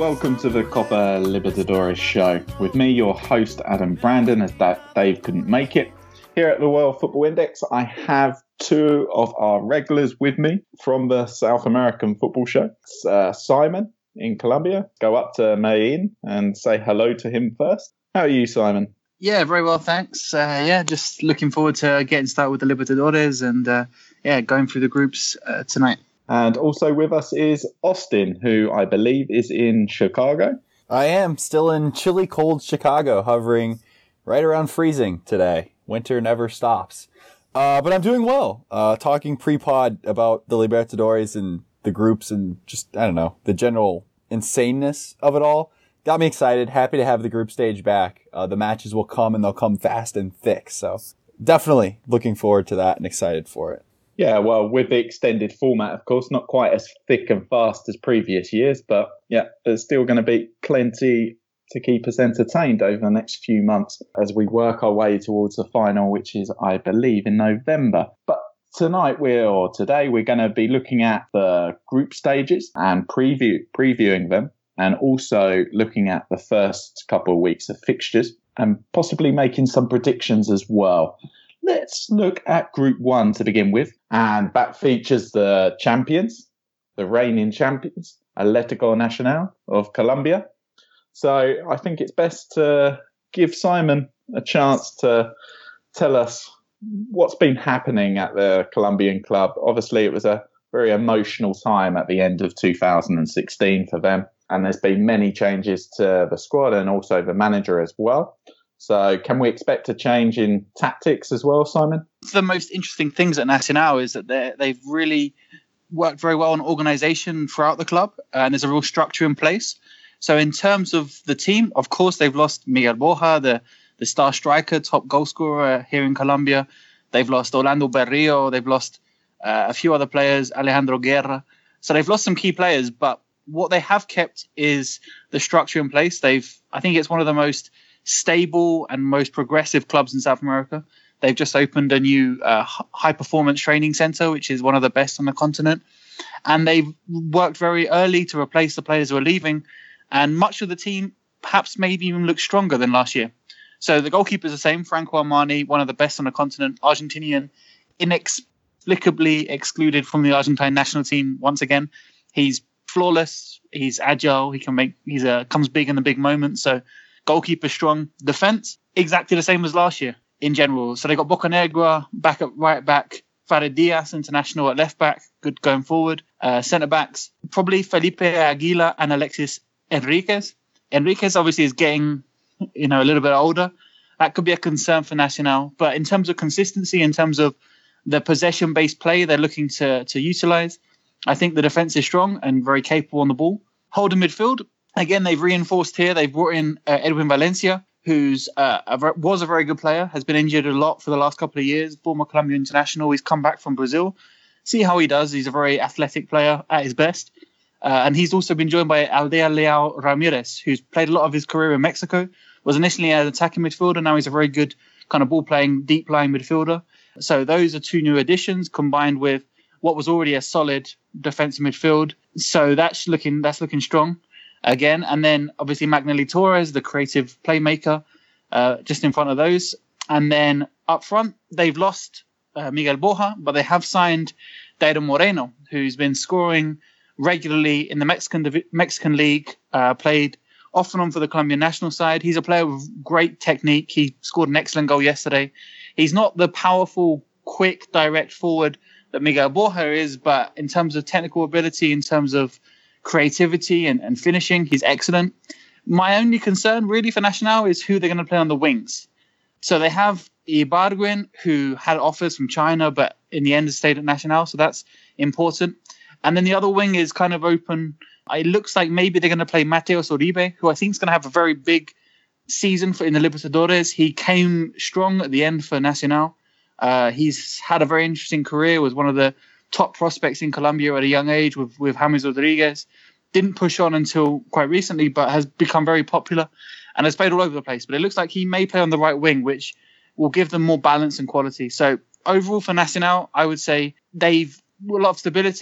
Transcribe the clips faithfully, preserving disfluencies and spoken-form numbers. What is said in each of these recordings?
welcome to the Copa Libertadores show. With me, your host, Adam Brandon, as Dave couldn't make it. Here at the World Football Index, I have two of our regulars with me from the South American football show. It's, uh, Simon in Colombia. Go up to Medellin and say hello to him first. How are you, Simon? Yeah, very well, thanks. Uh, yeah, just looking forward to getting started with the Libertadores and uh, yeah, going through the groups uh, tonight. And also with us is Austin, who I believe is in Chicago. I am still in chilly, cold Chicago, hovering right around freezing today. Winter never stops. Uh, but I'm doing well. Uh, talking pre-pod about the Libertadores and the groups and just, I don't know, the general insaneness of it all. Got me excited. Happy to have the group stage back. Uh, the matches will come and they'll come fast and thick. So definitely looking forward to that and excited for it. Yeah, well, with the extended format, of course, not quite as thick and fast as previous years, but yeah, there's still going to be plenty to keep us entertained over the next few months as we work our way towards the final, which is, I believe, in November. But tonight, we're, or today, we're going to be looking at the group stages and preview previewing them, and also looking at the first couple of weeks of fixtures and possibly making some predictions as well. Let's look at Group one to begin with. And that features the champions, the reigning champions, Atlético Nacional of Colombia. So I think it's best to give Simon a chance to tell us what's been happening at the Colombian club. Obviously, it was a very emotional time at the end of two thousand sixteen for them. And there's been many changes to the squad and also the manager as well. So can we expect a change in tactics as well, Simon? The most interesting things at Nacional is that they've really worked very well on organisation throughout the club, and there's a real structure in place. So in terms of the team, of course, they've lost Miguel Borja, the, the star striker, top goal scorer here in Colombia. They've lost Orlando Berrío. They've lost uh, a few other players, Alejandro Guerra. So they've lost some key players, but what they have kept is the structure in place. They've, I think it's one of the most stable and most progressive clubs in South America. They've just opened a new uh, high performance training center, which is one of the best on the continent. And they've worked very early to replace the players who are leaving. And much of the team perhaps maybe even looks stronger than last year. So the goalkeeper is the same, Franco Armani, one of the best on the continent, Argentinian, inexplicably excluded from the Argentine national team once again. He's flawless, he's agile, he can make, he's a, comes big in the big moments. So goalkeeper strong, defense exactly the same as last year in general. So they got Bocanegra back at right back, Farid Diaz international at left back, good going forward. Uh, centre backs probably Felipe Aguila and Alexis Enriquez. Enriquez obviously is getting, you know, a little bit older. That could be a concern for Nacional. But in terms of consistency, in terms of the possession-based play they're looking to to utilise, I think the defence is strong and very capable on the ball. Holding midfield, again, they've reinforced here. They've brought in uh, Edwin Valencia, who's uh, a, was a very good player, has been injured a lot for the last couple of years, former Colombian international. He's come back from Brazil. See how he does. He's a very athletic player at his best. Uh, and he's also been joined by Aldea Leal Ramirez, who's played a lot of his career in Mexico, was initially an attacking midfielder. Now he's a very good kind of ball-playing, deep-lying midfielder. So those are two new additions combined with what was already a solid defensive midfield. So that's looking that's looking strong again. And then obviously Magnelli Torres, the creative playmaker, uh, just in front of those. And then up front, they've lost uh, Miguel Borja, but they have signed Dairo Moreno, who's been scoring regularly in the Mexican Mexican League, uh, played off and on for the Colombian national side. He's a player with great technique. He scored an excellent goal yesterday. He's not the powerful, quick, direct forward that Miguel Borja is, but in terms of technical ability, in terms of creativity and, and finishing, he's excellent. My only concern really for Nacional is who they're going to play on the wings. So they have Ibargüen, who had offers from China, but in the end has stayed at Nacional, so that's important. And then the other wing is kind of open. It looks like maybe they're going to play Mateus Uribe, who I think is going to have a very big season for in the Libertadores. He came strong at the end for Nacional. Uh, he's had a very interesting career, was one of the top prospects in Colombia at a young age with, with James Rodriguez. Didn't push on until quite recently, but has become very popular and has played all over the place. But it looks like he may play on the right wing, which will give them more balance and quality. So overall for Nacional, I would say they've a lot of stability.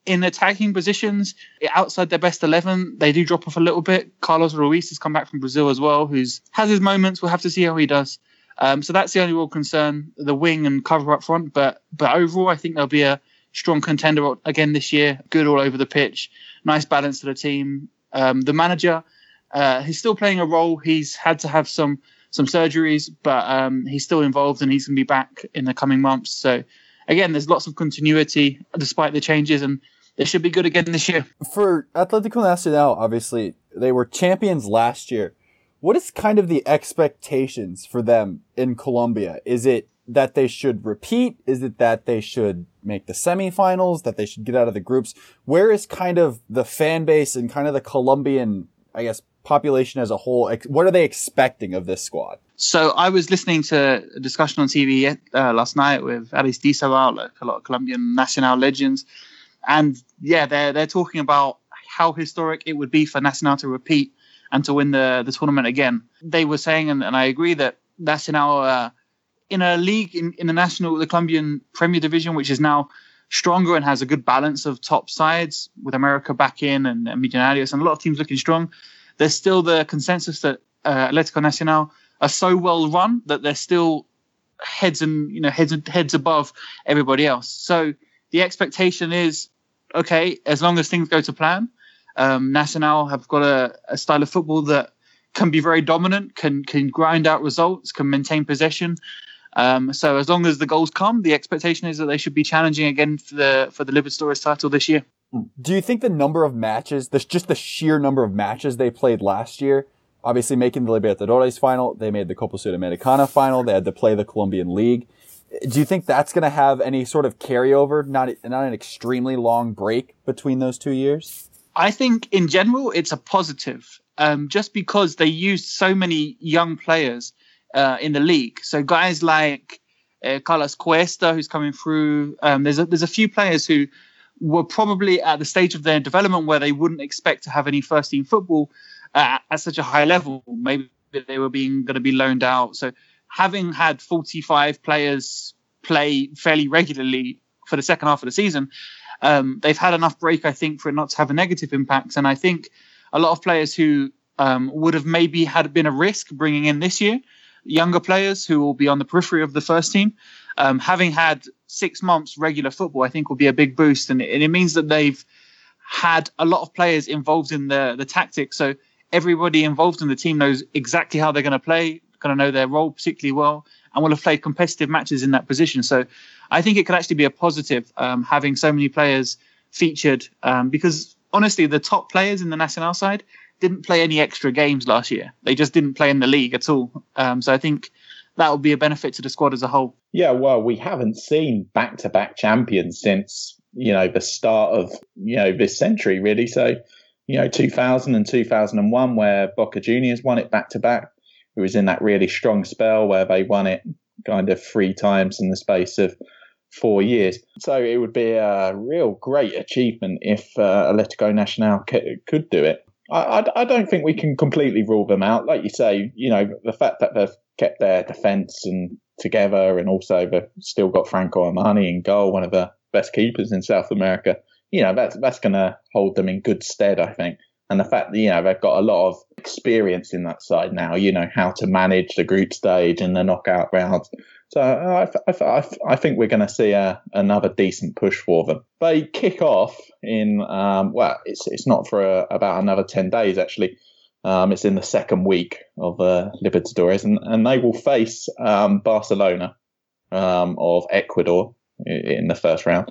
in attacking positions, outside their best eleven, they do drop off a little bit. Carlos Ruiz has come back from Brazil as well, who's has his moments. We'll have to see how he does. Um, so that's the only real concern, the wing and cover up front. But but overall, I think there'll be a strong contender again this year. Good all over the pitch. Nice balance to the team. Um, the manager, uh, he's still playing a role. He's had to have some some surgeries, but um, he's still involved and he's going to be back in the coming months. So again, there's lots of continuity despite the changes, and they should be good again this year. For Atlético Nacional, obviously, they were champions last year. What is kind of the expectations for them in Colombia? Is it that they should repeat? Is it that they should make the semifinals, that they should get out of the groups? Where is kind of the fan base and kind of the Colombian, I guess, population as a whole? What are they expecting of this squad? So I was listening to a discussion on T V uh, last night with Aristizábal, like a lot of Colombian Nacional legends. And yeah, they're, they're talking about how historic it would be for Nacional to repeat and to win the, the tournament again. They were saying, and, and I agree, that Nacional, uh, in a league, in, in the national, the Colombian Premier Division, which is now stronger and has a good balance of top sides, with America back in and, and Millonarios and a lot of teams looking strong, there's still the consensus that uh, Atlético Nacional are so well run that they're still heads and you know heads heads above everybody else. So the expectation is, okay, as long as things go to plan, um, Nacional have got a, a style of football that can be very dominant, can can grind out results, can maintain possession. Um, so as long as the goals come, the expectation is that they should be challenging again for the for the Libertadores title this year. Do you think the number of matches, the, just the sheer number of matches they played last year, obviously making the Libertadores final, they made the Copa Sudamericana final, they had to play the Colombian League. Do you think that's going to have any sort of carryover, not not an extremely long break between those two years? I think in general it's a positive, um, just because they used so many young players uh, in the league. So guys like uh, Carlos Cuesta, who's coming through. Um, there's a, there's a few players who were probably at the stage of their development where they wouldn't expect to have any first team football uh, at such a high level. Maybe they were being going to be loaned out. So having had forty-five players play fairly regularly for the second half of the season, um, they've had enough break, I think, for it not to have a negative impact. And I think a lot of players who um, would have maybe had been a risk bringing in this year, younger players who will be on the periphery of the first team, um, having had six months regular football, I think will be a big boost. And it, and it means that they've had a lot of players involved in the, the tactics. So everybody involved in the team knows exactly how they're going to play, going to know their role particularly well, and will have played competitive matches in that position. So I think it could actually be a positive, um, having so many players featured, um, because honestly, the top players in the Nacional side didn't play any extra games last year. They just didn't play in the league at all. Um, so I think that will be a benefit to the squad as a whole. Yeah, well, we haven't seen back-to-back champions since, you know, the start of, you know, this century, really. So, you know, two thousand and two thousand one, where Boca Juniors won it back-to-back. It was in that really strong spell where they won it kind of three times in the space of four years. So it would be a real great achievement if uh, Atlético Nacional c- could do it. I, I, I don't think we can completely rule them out. Like you say, you know, the fact that they've kept their defence and together, and also they've still got Franco Armani in goal, one of the best keepers in South America. You know, that's that's going to hold them in good stead, I think. And the fact that, you know, they've got a lot of experience in that side now, you know, how to manage the group stage and the knockout rounds. So I, I, I, I think we're going to see a, another decent push for them. They kick off in, um, well, it's it's not for a, about another ten days, actually. Um, it's in the second week of uh, Libertadores, and, and they will face um, Barcelona um, of Ecuador in the first round.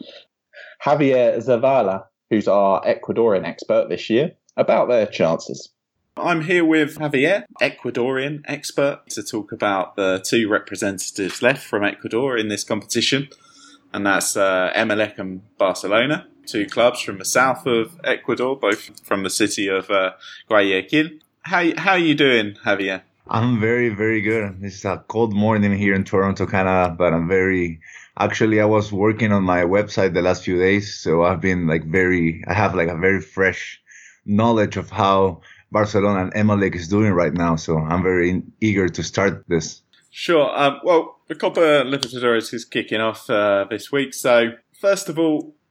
Javier Zavala, who's our Ecuadorian expert this year, about their chances. I'm here with Javier, Ecuadorian expert, to talk about the two representatives left from Ecuador in this competition, and that's uh, Emelec and Barcelona, two clubs from the south of Ecuador, both from the city of uh, Guayaquil. How how are you doing, Javier? I'm very, very good. It's a cold morning here in Toronto, Canada, but I'm very... Actually, I was working on my website the last few days, so I've been like very... I have like a very fresh knowledge of how Barcelona and Emelec is doing right now, so I'm very eager to start this. Sure. Um, well, the Copa Libertadores is kicking off uh, this week, so first of all,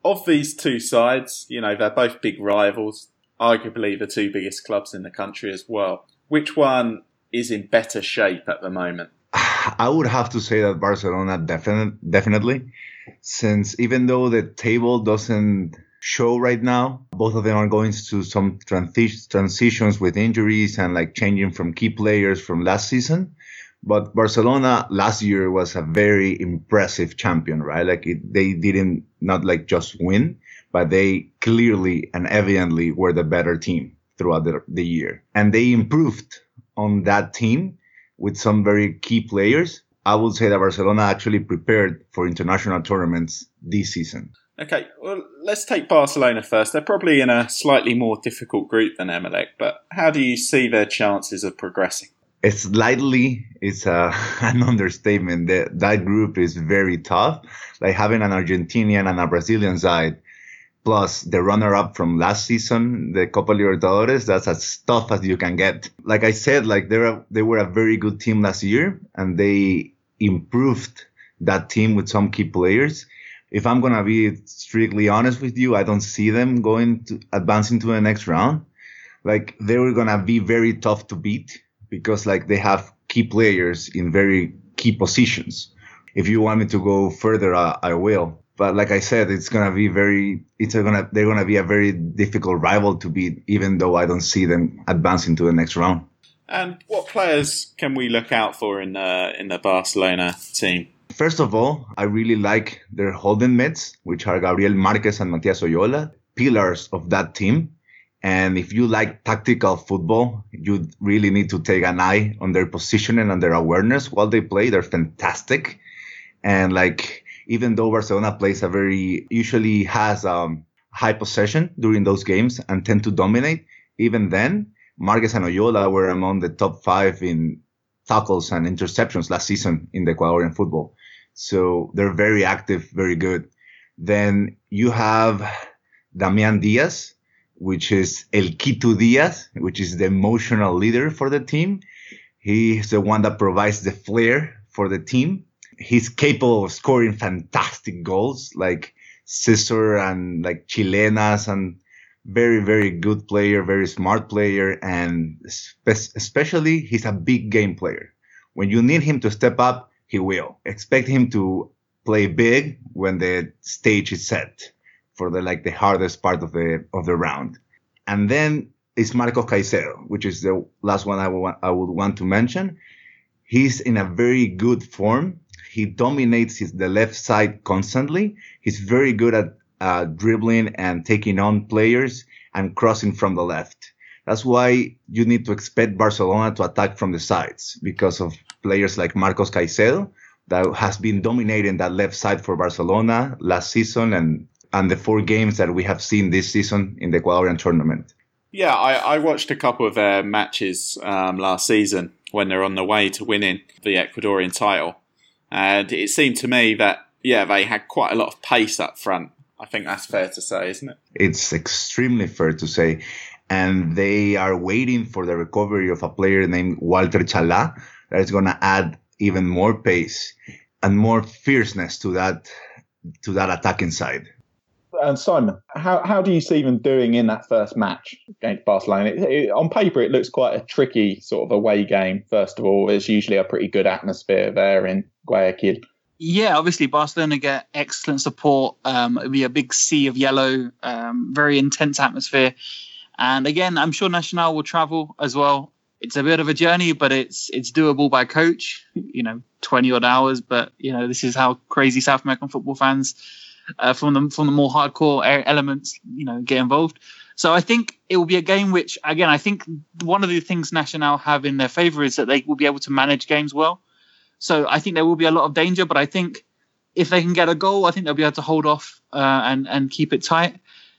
Of these two sides, you know, they're both big rivals, arguably the two biggest clubs in the country as well. Which one is in better shape at the moment? I would have to say that Barcelona definite, definitely, since even though the table doesn't show right now, both of them are going through some transi- transitions with injuries and like changing from key players from last season. But Barcelona last year was a very impressive champion, right? Like it, they didn't not like just win, but they clearly and evidently were the better team throughout the, the year. And they improved on that team with some very key players. I would say that Barcelona actually prepared for international tournaments this season. Okay, well, let's take Barcelona first. They're probably in a slightly more difficult group than Emelec, but how do you see their chances of progressing? It's slightly, it's a, an understatement. That, that group is very tough. Like having an Argentinian and a Brazilian side, plus the runner-up from last season, the Copa Libertadores, that's as tough as you can get. Like I said, like they're a, they were a very good team last year, and they improved that team with some key players. If I'm going to be strictly honest with you, I don't see them going to advancing to the next round. Like they were going to be very tough to beat because like they have key players in very key positions. If you want me to go further, I, I will. But like I said, it's going to be very, it's going to, they're going to be a very difficult rival to beat, even though I don't see them advancing to the next round. And what players can we look out for in the, in the Barcelona team? First of all, I really like their holding mids, which are Gabriel Marquez and Matias Oyola, pillars of that team. And if you like tactical football, you really need to take an eye on their positioning and their awareness while they play. They're fantastic. And like, even though Barcelona plays a very, usually has um high possession during those games and tend to dominate, even then, Marquez and Oyola were among the top five in tackles and interceptions last season in the Ecuadorian football. So they're very active, very good. Then you have Damian Diaz, which is El Quito Diaz, which is the emotional leader for the team. He's the one that provides the flair for the team. He's capable of scoring fantastic goals like scissor and like chilenas, and very, very good player, very smart player. And spe- especially he's a big game player. When you need him to step up, he will. Expect him to play big when the stage is set for the like the hardest part of the of the round. And then it's Marcos Caicedo, which is the last one I would I would want to mention. He's in a very good form. He dominates his, the left side constantly. He's very good at uh, dribbling and taking on players and crossing from the left. That's why you need to expect Barcelona to attack from the sides, because of players like Marcos Caicedo that has been dominating that left side for Barcelona last season and, and the four games that we have seen this season in the Ecuadorian tournament. Yeah, I, I watched a couple of their matches um, last season when they're on the way to winning the Ecuadorian title. And it seemed to me that, yeah, they had quite a lot of pace up front. I think that's fair to say, isn't it? It's extremely fair to say. And they are waiting for the recovery of a player named Walter Chalá that is going to add even more pace and more fierceness to that to that attacking side. And Simon, how how do you see them doing in that first match against Barcelona? It, it, on paper, it looks quite a tricky sort of away game. First of all, it's usually a pretty good atmosphere there in Guayaquil. Yeah, obviously Barcelona get excellent support. Um, it'll be a big sea of yellow, um, very intense atmosphere. And again, I'm sure Nacional will travel as well. It's a bit of a journey, but it's it's doable by coach. You know, twenty odd hours. But you know, this is how crazy South American football fans uh, from the from the more hardcore elements, you know, get involved. So I think it will be a game which, again, I think one of the things Nacional have in their favour is that they will be able to manage games well. So I think there will be a lot of danger, but I think if they can get a goal, I think they'll be able to hold off uh, and and keep it tight.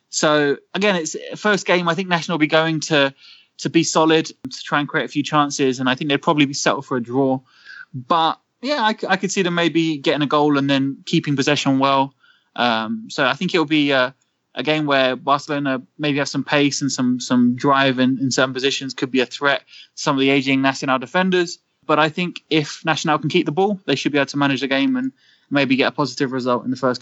So again, it's first game. I think Nacional will be going to to be solid, to try and create a few chances, and I think they'd probably be settled for a draw. But yeah, I, I could see them maybe getting a goal and then keeping possession well. Um, so I think it'll be a, a game where Barcelona maybe have some pace and some some drive in, in certain positions, could be a threat to some of the aging Nacional defenders. But I think if Nacional can keep the ball, they should be able to manage the game and maybe get a positive result in the first game.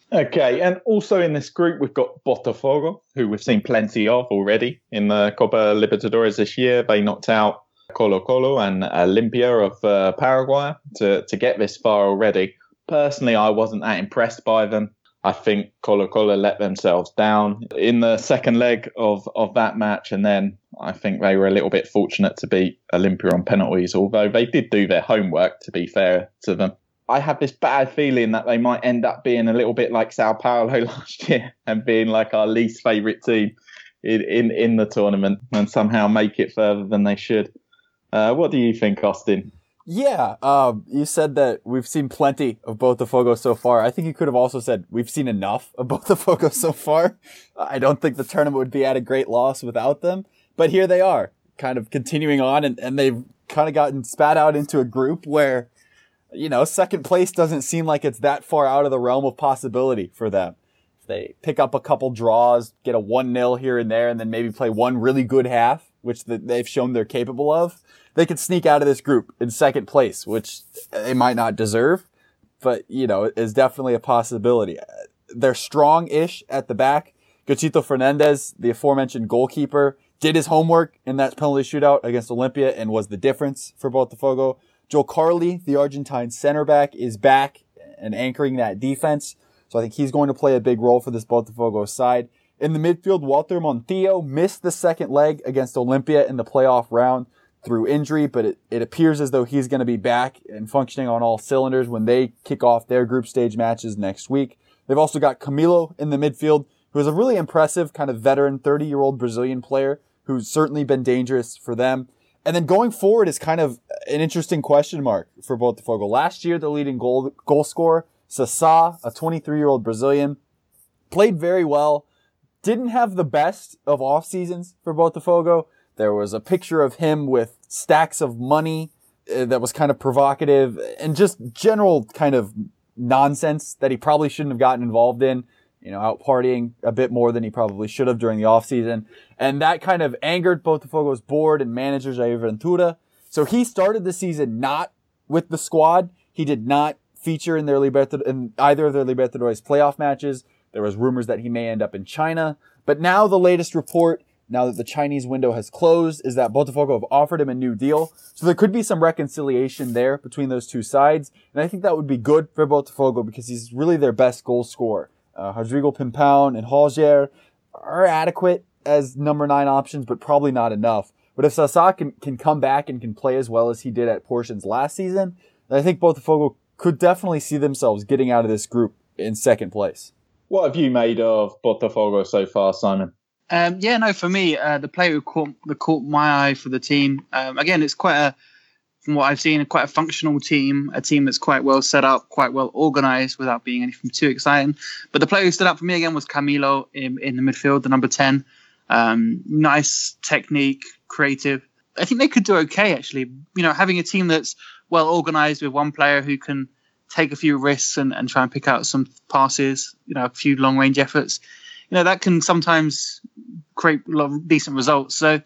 Okay, and also in this group, we've got Botafogo, who we've seen plenty of already in the Copa Libertadores this year. They knocked out Colo-Colo and Olympia of uh, Paraguay to, to get this far already. Personally, I wasn't that impressed by them. I think Colo-Colo let themselves down in the second leg of, of that match, and then I think they were a little bit fortunate to beat Olympia on penalties, although they did do their homework, to be fair to them. I have this bad feeling that they might end up being a little bit like Sao Paulo last year and being like our least favourite team in, in, in the tournament and somehow make it further than they should. Uh, what do you think, Austin? Yeah, um, you said that we've seen plenty of Botafogo so far. I think you could have also said we've seen enough of Botafogo so far. I don't think the tournament would be at a great loss without them. But here they are, kind of continuing on, and, and they've kind of gotten spat out into a group where, you know, second place doesn't seem like it's that far out of the realm of possibility for them. If they pick up a couple draws, get a one nil here and there, and then maybe play one really good half, which they've shown they're capable of, they could sneak out of this group in second place, which they might not deserve, but, you know, is definitely a possibility. They're strong-ish at the back. Gachito Fernandez, the aforementioned goalkeeper, did his homework in that penalty shootout against Olympia and was the difference for Botafogo. Joe Carli, the Argentine center back, is back and anchoring that defense. So I think he's going to play a big role for this Botafogo side. In the midfield, Walter Montillo missed the second leg against Olympia in the playoff round through injury, but it, it appears as though he's going to be back and functioning on all cylinders when they kick off their group stage matches next week. They've also got Camilo in the midfield, who is a really impressive kind of veteran thirty-year-old Brazilian player who's certainly been dangerous for them. And then going forward is kind of an interesting question mark for Botafogo. Last year, the leading goal goal scorer, Sassá, a twenty-three-year-old Brazilian, played very well. Didn't have the best of off seasons for Botafogo. There was a picture of him with stacks of money uh, that was kind of provocative and just general kind of nonsense that he probably shouldn't have gotten involved in. You know, out partying a bit more than he probably should have during the offseason. And that kind of angered Botafogo's board and manager Jair Ventura. So he started the season not with the squad. He did not feature in their Libertad- in either of their Libertadores playoff matches. There was rumors that he may end up in China. But now the latest report, now that the Chinese window has closed, is that Botafogo have offered him a new deal. So there could be some reconciliation there between those two sides. And I think that would be good for Botafogo because he's really their best goal scorer. Uh, Rodrigo Pimpão and Roger are adequate as number nine options, but probably not enough. But if Sassá can, can come back and can play as well as he did at portions last season, then I think Botafogo could definitely see themselves getting out of this group in second place. What have you made of Botafogo so far, Simon? Um, yeah, no, for me, uh, the player who caught, that caught my eye for the team, um, again, it's quite a, from what I've seen, quite a functional team, a team that's quite well set up, quite well organised without being anything too exciting. But the player who stood out for me again was Camilo in, in the midfield, the number ten. Um, nice technique, creative. I think they could do okay, actually. You know, having a team that's well organised with one player who can take a few risks and, and try and pick out some passes, you know, a few long-range efforts. You know, that can sometimes create a lot of decent results. So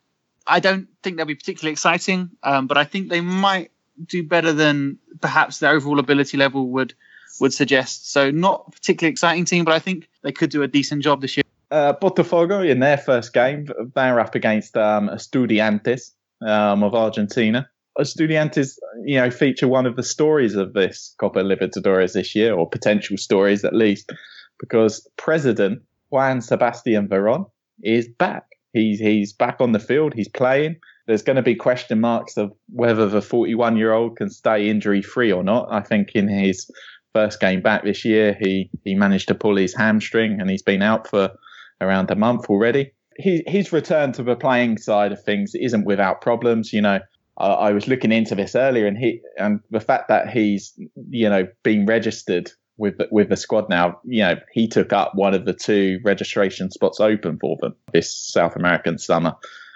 I don't think they'll be particularly exciting, um, but I think they might do better than perhaps their overall ability level would would suggest. So not a particularly exciting team, but I think they could do a decent job this year. Uh, Botafogo, in their first game, they're up against um, Estudiantes um, of Argentina. Estudiantes, you know, feature one of the stories of this Copa Libertadores this year, or potential stories at least, because President Juan Sebastian Veron is back. He's he's back on the field. He's playing. There's going to be question marks of whether the forty-one-year-old can stay injury-free or not. I think in his first game back this year, he, he managed to pull his hamstring, and he's been out for around a month already. He, his return to the playing side of things isn't without problems. You know, I, I was looking into this earlier, and he and the fact that he's, you know, been registered with the, with the squad now, you know, he took up one of the two registration spots open for them this South American summer.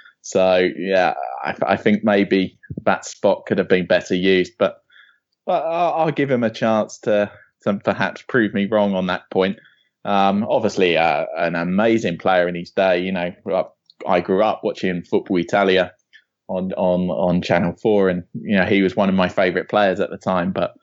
So, yeah, I, I think maybe that spot could have been better used, but, but I'll, I'll give him a chance to, to perhaps prove me wrong on that point. Um, obviously, uh, an amazing player in his day. You know, I grew up watching Football Italia on, on, on Channel four, and, you know, he was one of my favourite players at the time, but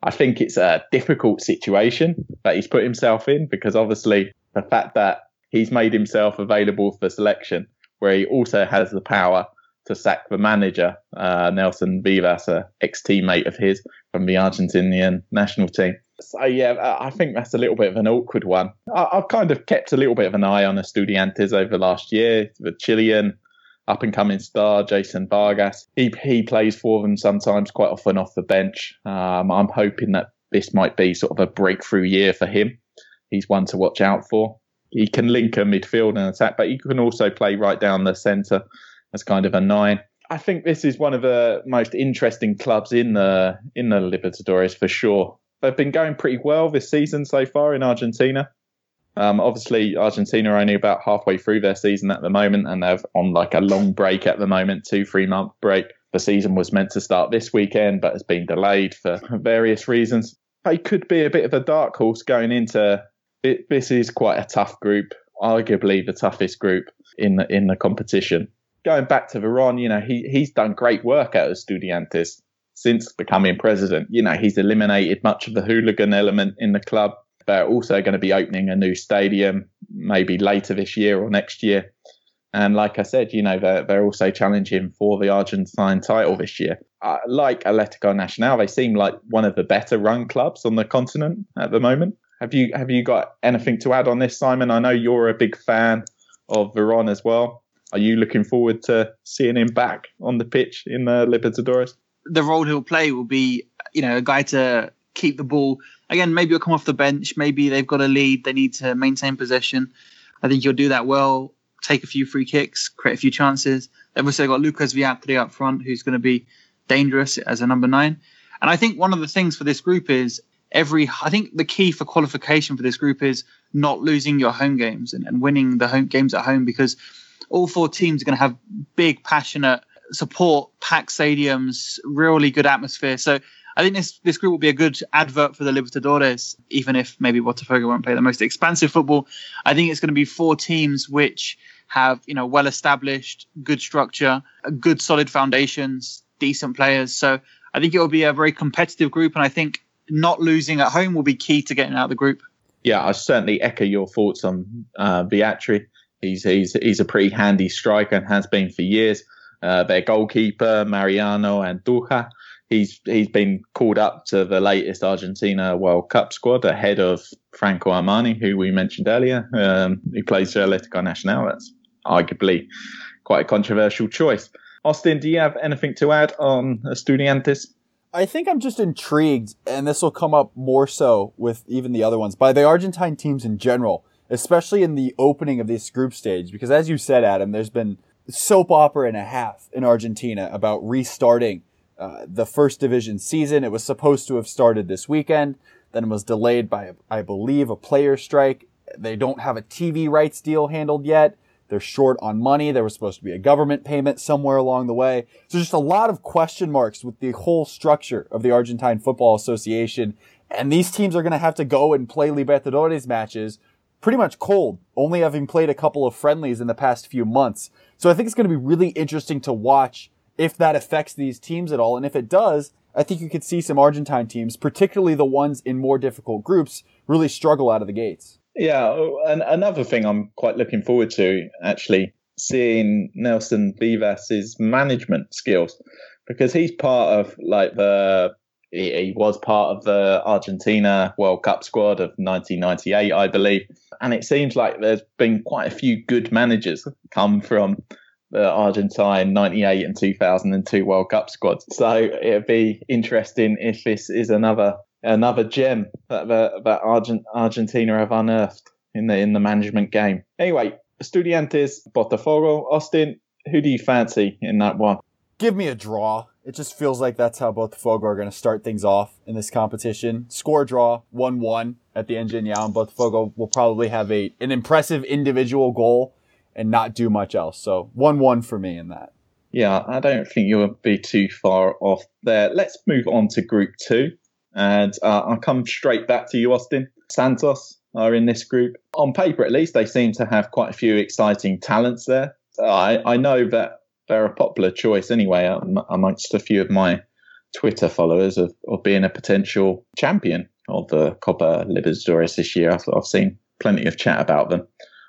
I think it's a difficult situation that he's put himself in, because obviously the fact that he's made himself available for selection, where he also has the power to sack the manager, uh, Nelson Vivas, an ex-teammate of his from the Argentinian national team. So, yeah, I think that's a little bit of an awkward one. I, I've kind of kept a little bit of an eye on Estudiantes over the last year. The Chilean up-and-coming star, Jason Vargas, he he plays for them sometimes, quite often off the bench. Um, I'm hoping that this might be sort of a breakthrough year for him. He's one to watch out for. He can link a midfield and attack, but he can also play right down the centre as kind of a nine. I think this is one of the most interesting clubs in the in the Libertadores for sure. They've been going pretty well this season so far in Argentina. Um, obviously, Argentina are only about halfway through their season at the moment, and they're on like a long break at the moment, two, three month break. The season was meant to start this weekend, but has been delayed for various reasons. They could be a bit of a dark horse going into it. This is quite a tough group, arguably the toughest group in the, in the competition. Going back to Veron, you know, he he's done great work at Estudiantes since becoming president. You know, he's eliminated much of the hooligan element in the club. They're also going to be opening a new stadium maybe later this year or next year. And like I said, you know, they're, they're also challenging for the Argentine title this year. Uh, like Atlético Nacional, they seem like one of the better run clubs on the continent at the moment. Have you have you got anything to add on this, Simon? I know you're a big fan of Veron as well. Are you looking forward to seeing him back on the pitch in the Libertadores? The role he'll play will be, you know, a guy to keep the ball. Again, maybe he'll come off the bench. Maybe they've got a lead. They need to maintain possession. I think he'll do that well, take a few free kicks, create a few chances. They've also got Lucas Viatri up front, who's going to be dangerous as a number nine. And I think one of the things for this group is every, I think the key for qualification for this group is not losing your home games and, and winning the home games at home, because all four teams are going to have big, passionate support, packed stadiums, really good atmosphere. So I think this this group will be a good advert for the Libertadores, even if maybe Botafogo won't play the most expansive football. I think it's going to be four teams which have, you know, well-established, good structure, good solid foundations, decent players. So I think it will be a very competitive group, and I think not losing at home will be key to getting out of the group. Yeah, I certainly echo your thoughts on uh, Viatri. He's, he's, he's a pretty handy striker and has been for years. Uh, their goalkeeper, Mariano Andújar, he's he's been called up to the latest Argentina World Cup squad ahead of Franco Armani, who we mentioned earlier, um, who plays for Atlético Nacional. That's arguably quite a controversial choice. Austin, do you have anything to add on Estudiantes? I think I'm just intrigued, and this will come up more so with even the other ones, by the Argentine teams in general, especially in the opening of this group stage. Because as you said, Adam, there's been soap opera and a half in Argentina about restarting uh, the first division season. It was supposed to have started this weekend. Then it was delayed by, I believe, a player strike. They don't have a T V rights deal handled yet. They're short on money. There was supposed to be a government payment somewhere along the way. So just a lot of question marks with the whole structure of the Argentine Football Association. And these teams are going to have to go and play Libertadores matches pretty much cold, only having played a couple of friendlies in the past few months. So I think it's going to be really interesting to watch if that affects these teams at all. And if it does, I think you could see some Argentine teams, particularly the ones in more difficult groups, really struggle out of the gates. Yeah, and another thing I'm quite looking forward to, actually, seeing Nelson Vivas's management skills, because he's part of like the he, he was part of the Argentina World Cup squad of nineteen ninety-eight, I believe, and it seems like there's been quite a few good managers come from the Argentine ninety-eight and two thousand two World Cup squads. So it'd be interesting if this is another. Another gem that that, that Argent, Argentina have unearthed in the in the management game. Anyway, Estudiantes, Botafogo, Austin, who do you fancy in that one? Give me a draw. It just feels like that's how Botafogo are going to start things off in this competition. Score draw, one one at the Engenhão, and Botafogo will probably have a an impressive individual goal and not do much else. So one one for me in that. Yeah, I don't think you'll be too far off there. Let's move on to Group two. And uh, I'll come straight back to you, Austin. Santos are in this group. On paper, at least, they seem to have quite a few exciting talents there. Uh, I, I know that they're a popular choice anyway um, amongst a few of my Twitter followers of, of being a potential champion of the Copa Libertadores this year. I've, I've seen plenty of chat about them.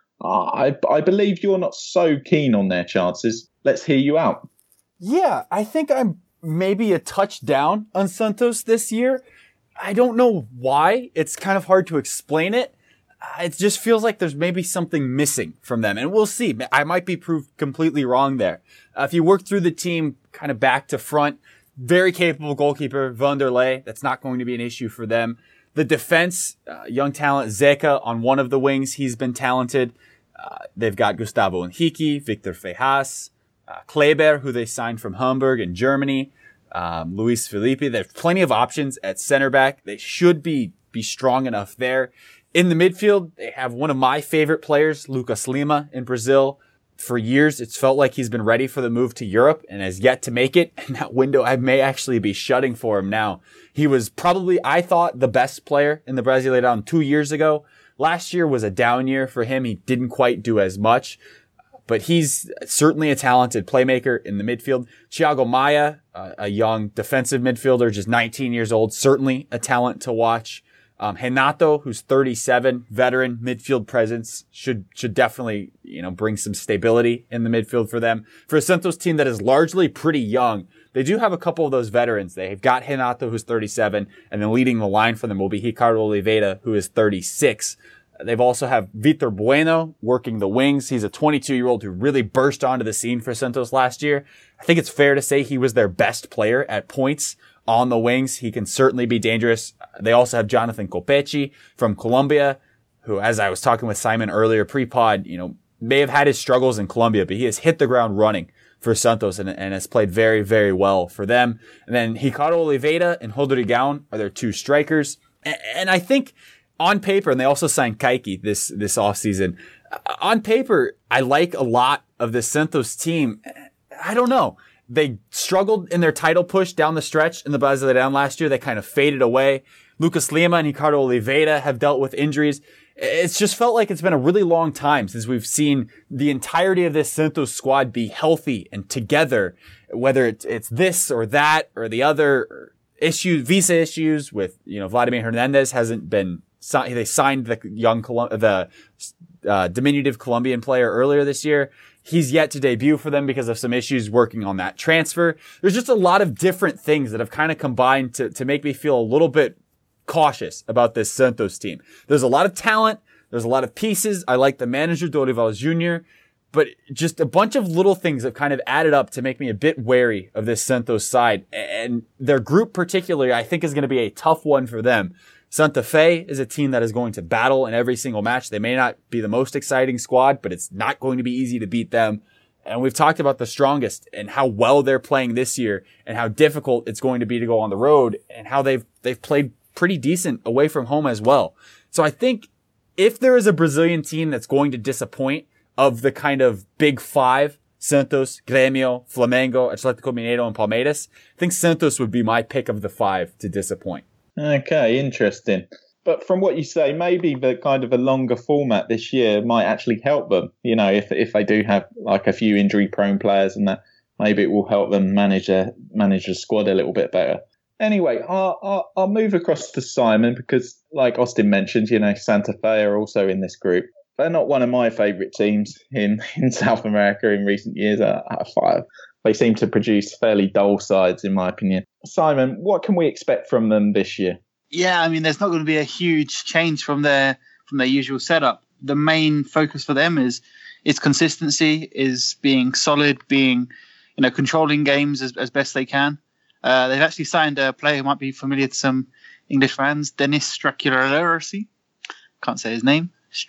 I, I believe you're not so keen on their chances. Let's hear you out. Yeah, I think I'm maybe a touch down on Santos this year. I don't know why. It's kind of hard to explain it. It just feels like there's maybe something missing from them. And we'll see. I might be proved completely wrong there. Uh, if you work through the team kind of back to front, very capable goalkeeper, Vanderlei. That's not going to be an issue for them. The defense, uh, young talent, Zeca on one of the wings. He's been talented. Uh, they've got Gustavo Henrique, Victor Feijas, uh, Kleber, who they signed from Hamburg in Germany, um, Luis Felipe. There's plenty of options at center back. They should be, be strong enough there. In the midfield, they have one of my favorite players, Lucas Lima in Brazil. For years, it's felt like he's been ready for the move to Europe and has yet to make it. And that window, I may actually be shutting for him now. He was probably, I thought, the best player in the Brasileirão two years ago. Last year was a down year for him. He didn't quite do as much, but he's certainly a talented playmaker in the midfield. Thiago Maia, uh, a young defensive midfielder, just nineteen years old, certainly a talent to watch. Um, Renato, who's thirty-seven, veteran midfield presence, should, should definitely, you know, bring some stability in the midfield for them. For a Santos team that is largely pretty young, they do have a couple of those veterans. They've got Renato, who's thirty-seven, and then leading the line for them will be Ricardo Oliveira, who is thirty-six. They've also have Vitor Bueno working the wings. He's a twenty-two-year-old who really burst onto the scene for Santos last year. I think it's fair to say he was their best player at points on the wings. He can certainly be dangerous. They also have Jonathan Kopechi from Colombia, who, as I was talking with Simon earlier pre-pod, you know, may have had his struggles in Colombia, but he has hit the ground running for Santos and, and has played very, very well for them. And then Ricardo Oliveira and Rodrigão are their two strikers. And, and I think on paper, and they also signed Kaique this, this offseason. On paper, I like a lot of this Santos team. I don't know. They struggled in their title push down the stretch in the Brasileirão last year. They kind of faded away. Lucas Lima and Ricardo Oliveira have dealt with injuries. It's just felt like it's been a really long time since we've seen the entirety of this Santos squad be healthy and together, whether it's, it's this or that or the other issues, visa issues with, you know, Vladimir Hernandez hasn't been, they signed the young, the uh, diminutive Colombian player earlier this year. He's yet to debut for them because of some issues working on that transfer. There's just a lot of different things that have kind of combined to, to make me feel a little bit cautious about this Santos team. There's a lot of talent. There's a lot of pieces. I like the manager, Dorival Junior, but just a bunch of little things have kind of added up to make me a bit wary of this Santos side. And their group particularly, I think, is going to be a tough one for them. Santa Fe is a team that is going to battle in every single match. They may not be the most exciting squad, but it's not going to be easy to beat them. And we've talked about the strongest and how well they're playing this year and how difficult it's going to be to go on the road and how they've, they've played pretty decent away from home as well. So I think if there is a Brazilian team that's going to disappoint of the kind of big five, Santos, Grêmio, Flamengo, Atlético Mineiro, and Palmeiras, I think Santos would be my pick of the five to disappoint. Okay, interesting. But from what you say, maybe the kind of a longer format this year might actually help them. You know, if if they do have like a few injury-prone players and that, maybe it will help them manage a manage the squad a little bit better. Anyway, I'll, I'll, I'll move across to Simon because, like Austin mentioned, you know, Santa Fe are also in this group. They're not one of my favourite teams in, in South America in recent years. I, I, they seem to produce fairly dull sides, in my opinion. Simon, what can we expect from them this year? Yeah, I mean, there's not going to be a huge change from their from their usual setup. The main focus for them is is consistency, is being solid, being, you know, controlling games as, as best they can. Uh, they've actually signed a player who might be familiar to some English fans, Denis Stracularsi. Can't say his name.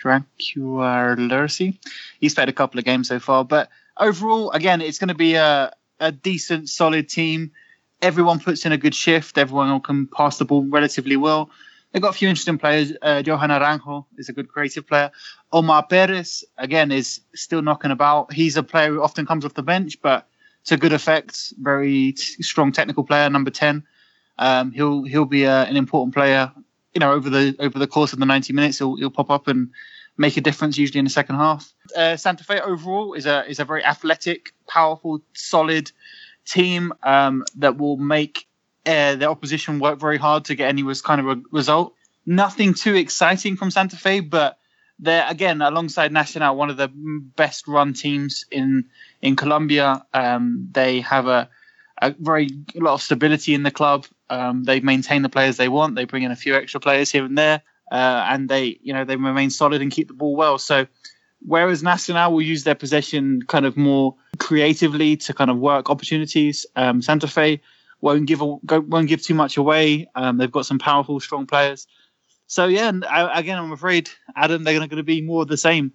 Stracularsi. He's played a couple of games so far, but overall, again, it's going to be a, a decent, solid team. Everyone puts in a good shift. Everyone can pass the ball relatively well. They've got a few interesting players. Uh, Johan Aranjo is a good creative player. Omar Perez, again, is still knocking about. He's a player who often comes off the bench, but to good effect. Very t- strong technical player, number ten. Um, he'll he'll be a, an important player. You know, over the over the course of the ninety minutes, he'll he'll pop up and make a difference. Usually in the second half. Uh, Santa Fe overall is a is a very athletic, powerful, solid team um, that will make Uh, the opposition worked very hard to get any was kind of a result. Nothing too exciting from Santa Fe, but they're, again, alongside Nacional, one of the best run teams in in Colombia. Um, they have a, a very a lot of stability in the club. Um, they maintain the players they want. They bring in a few extra players here and there, uh, and they you know they remain solid and keep the ball well. So whereas Nacional will use their possession kind of more creatively to kind of work opportunities, um, Santa Fe won't give a, go, won't give too much away. Um, they've got some powerful, strong players. So yeah, and I, again, I'm afraid, Adam, they're going to be more of the same.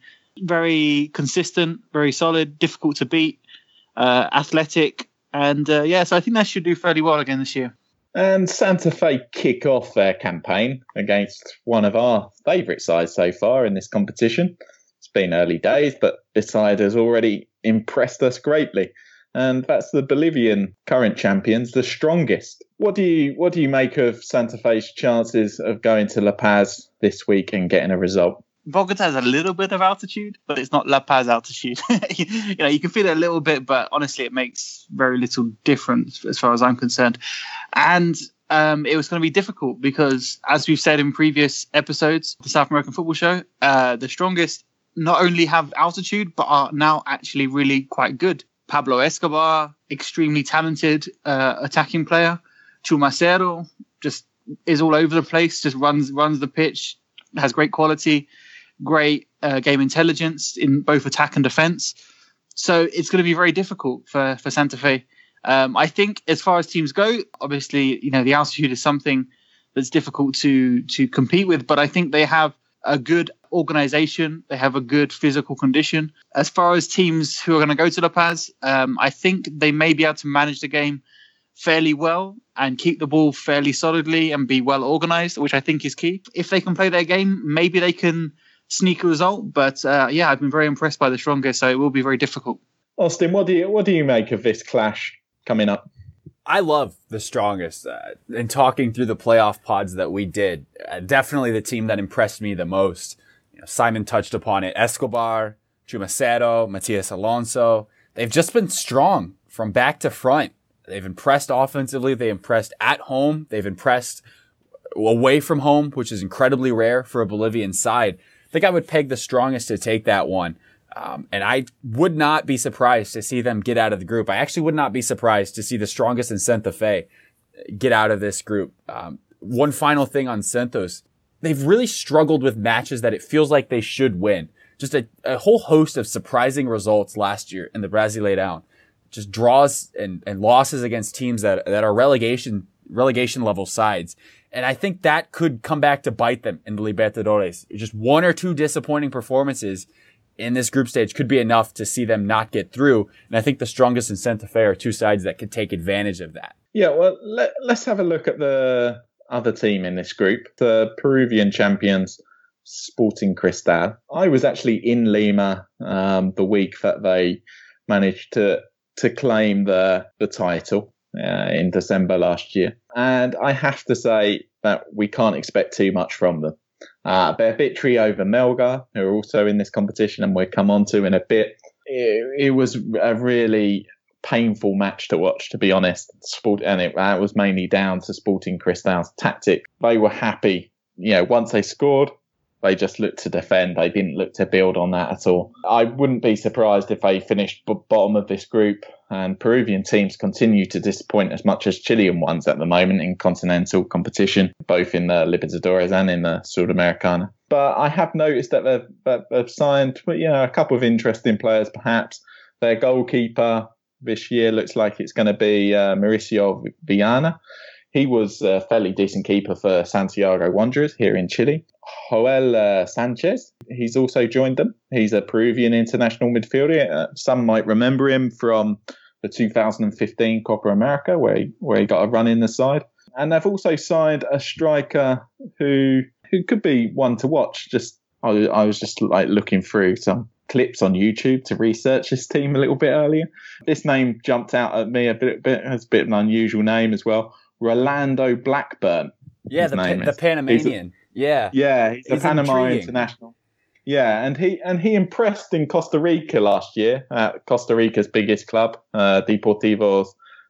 Very consistent, very solid, difficult to beat, uh, athletic, and uh, yeah. So I think they should do fairly well again this year. And Santa Fe kick off their campaign against one of our favourite sides so far in this competition. It's been early days, but this side has already impressed us greatly. And that's the Bolivian current champions, the strongest. What do you what do you make of Santa Fe's chances of going to La Paz this week and getting a result? Bogota has a little bit of altitude, but it's not La Paz altitude. you know, you can feel it a little bit, but honestly, it makes very little difference as far as I'm concerned. And um, it was going to be difficult because, as we've said in previous episodes of the South American Football Show, uh, the strongest not only have altitude, but are now actually really quite good. Pablo Escobar, extremely talented uh, attacking player. Chumacero just is all over the place, just runs runs the pitch, has great quality, great uh, game intelligence in both attack and defense. So it's going to be very difficult for, for Santa Fe. Um, I think as far as teams go, obviously, you know, the altitude is something that's difficult to to compete with, but I think they have a good organization. They have a good physical condition. As far as teams who are going to go to La Paz, um, I think they may be able to manage the game fairly well and keep the ball fairly solidly and be well organized, which I think is key. If they can play their game, maybe they can sneak a result. But uh, yeah, I've been very impressed by the strongest, so it will be very difficult. Austin, what do you what do you make of this clash coming up? I love the strongest. Uh, in talking through the playoff pods that we did, uh, definitely the team that impressed me the most. You know, Simon touched upon it. Escobar, Chumacero, Matias Alonso. They've just been strong from back to front. They've impressed offensively. They impressed at home. They've impressed away from home, which is incredibly rare for a Bolivian side. I think I would peg the strongest to take that one. Um, and I would not be surprised to see them get out of the group. I actually would not be surprised to see the strongest in Santa Fe get out of this group. Um, one final thing on Santos. They've really struggled with matches that it feels like they should win. Just a, a whole host of surprising results last year in the Brasileirão. Just draws and, and losses against teams that, that are relegation, relegation level sides. And I think that could come back to bite them in the Libertadores. Just one or two disappointing performances in this group stage could be enough to see them not get through. And I think the strongest in Santa Fe are two sides that could take advantage of that. Yeah, well, let, let's have a look at the other team in this group, the Peruvian champions, Sporting Cristal. I was actually in Lima um, the week that they managed to to claim the, the title uh, in December last year. And I have to say that we can't expect too much from them. Uh, their victory over Melgar, who are also in this competition, and we'll come on to in a bit, it, it was a really painful match to watch, to be honest. Sport, and it uh, was mainly down to Sporting Cristal's tactic. They were happy. You know, once they scored, they just looked to defend. They didn't look to build on that at all. I wouldn't be surprised if they finished b- bottom of this group. And Peruvian teams continue to disappoint as much as Chilean ones at the moment in continental competition, both in the Libertadores and in the Sudamericana. But I have noticed that they've, that they've signed, you know, a couple of interesting players, perhaps. Their goalkeeper this year looks like it's going to be uh, Mauricio Viana. He was a fairly decent keeper for Santiago Wanderers here in Chile. Joel uh, Sanchez, he's also joined them. He's a Peruvian international midfielder. Uh, some might remember him from the two thousand fifteen Copa America, where he, where he got a run in the side. And they've also signed a striker who who could be one to watch. Just I, I was just like looking through some clips on YouTube to research this team a little bit earlier. This name jumped out at me a bit, bit as a bit of an unusual name as well. Rolando Blackburn. Yeah, the, pa- the Panamanian. A, yeah, yeah, he's, he's a Panama intriguing. international. Yeah, and he and he impressed in Costa Rica last year at Costa Rica's biggest club, uh, Deportivo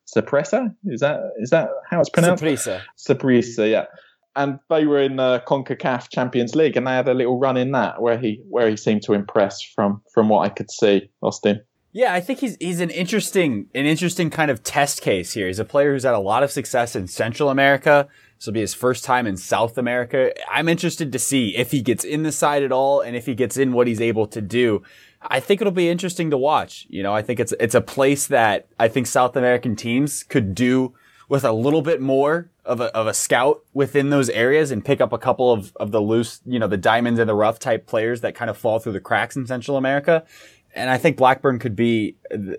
Saprissa. Is that is that how it's pronounced? Saprissa. Saprissa, yeah. And they were in the CONCACAF Champions League, and they had a little run in that where he where he seemed to impress from from what I could see. Austin. Yeah, I think he's he's an interesting an interesting kind of test case here. He's a player who's had a lot of success in Central America. This will be his first time in South America. I'm interested to see if he gets in the side at all and if he gets in what he's able to do. I think it'll be interesting to watch. You know, I think it's it's a place that I think South American teams could do with a little bit more of a of a scout within those areas and pick up a couple of, of the loose, you know, the diamonds in the rough type players that kind of fall through the cracks in Central America. And I think Blackburn could be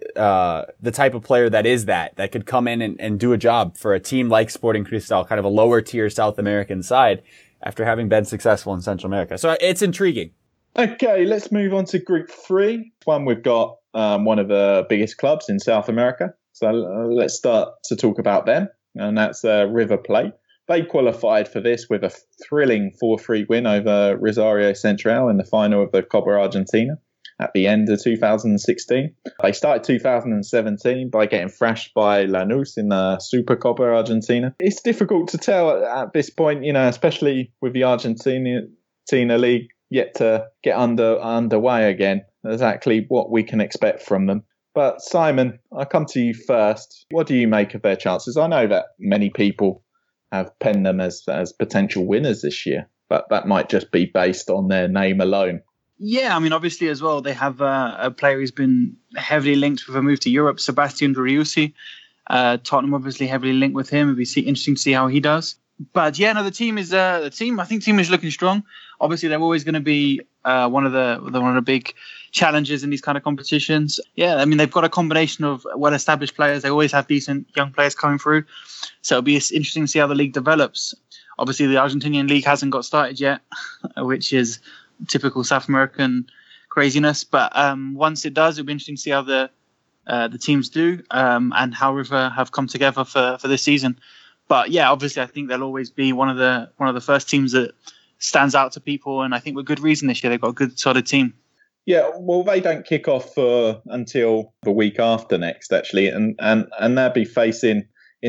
uh the type of player that is that, that could come in and, and do a job for a team like Sporting Cristal, kind of a lower tier South American side after having been successful in Central America. So it's intriguing. Okay, let's move on to Group Three. One we've got um, one of the biggest clubs in South America. So uh, let's start to talk about them, and that's uh, River Plate. They qualified for this with a thrilling four three win over Rosario Central in the final of the Copa Argentina at the end of two thousand sixteen. They started two thousand seventeen by getting thrashed by Lanús in the Super Copa Argentina. It's difficult to tell at this point, you know, especially with the Argentina League yet to get under underway again, exactly what we can expect from them. But Simon, I come to you first. What do you make of their chances? I know that many people have penned them as, as potential winners this year, but that might just be based on their name alone. Yeah, I mean, obviously as well, they have uh, a player who's been heavily linked with a move to Europe, Sebastian Driussi. Uh, Tottenham obviously heavily linked with him. It'd be see, interesting to see how he does. But yeah, no, the team is uh, the team. I think the team is looking strong. Obviously, they're always going to be uh, one of the, the one of the big challenges in these kind of competitions. Yeah, I mean, they've got a combination of well-established players. They always have decent young players coming through. So it'll be interesting to see how the league develops. Obviously, the Argentinian league hasn't got started yet, which is typical South American craziness. But um, once it does, it'll be interesting to see how the uh, the teams do um, and how River have come together for, for this season. But yeah, obviously, I think they'll always be one of the one of the first teams that stands out to people, and I think with good reason this year. They've got a good, solid team. Yeah, well, they don't kick off uh, until the week after next, actually, and and and they'll be facing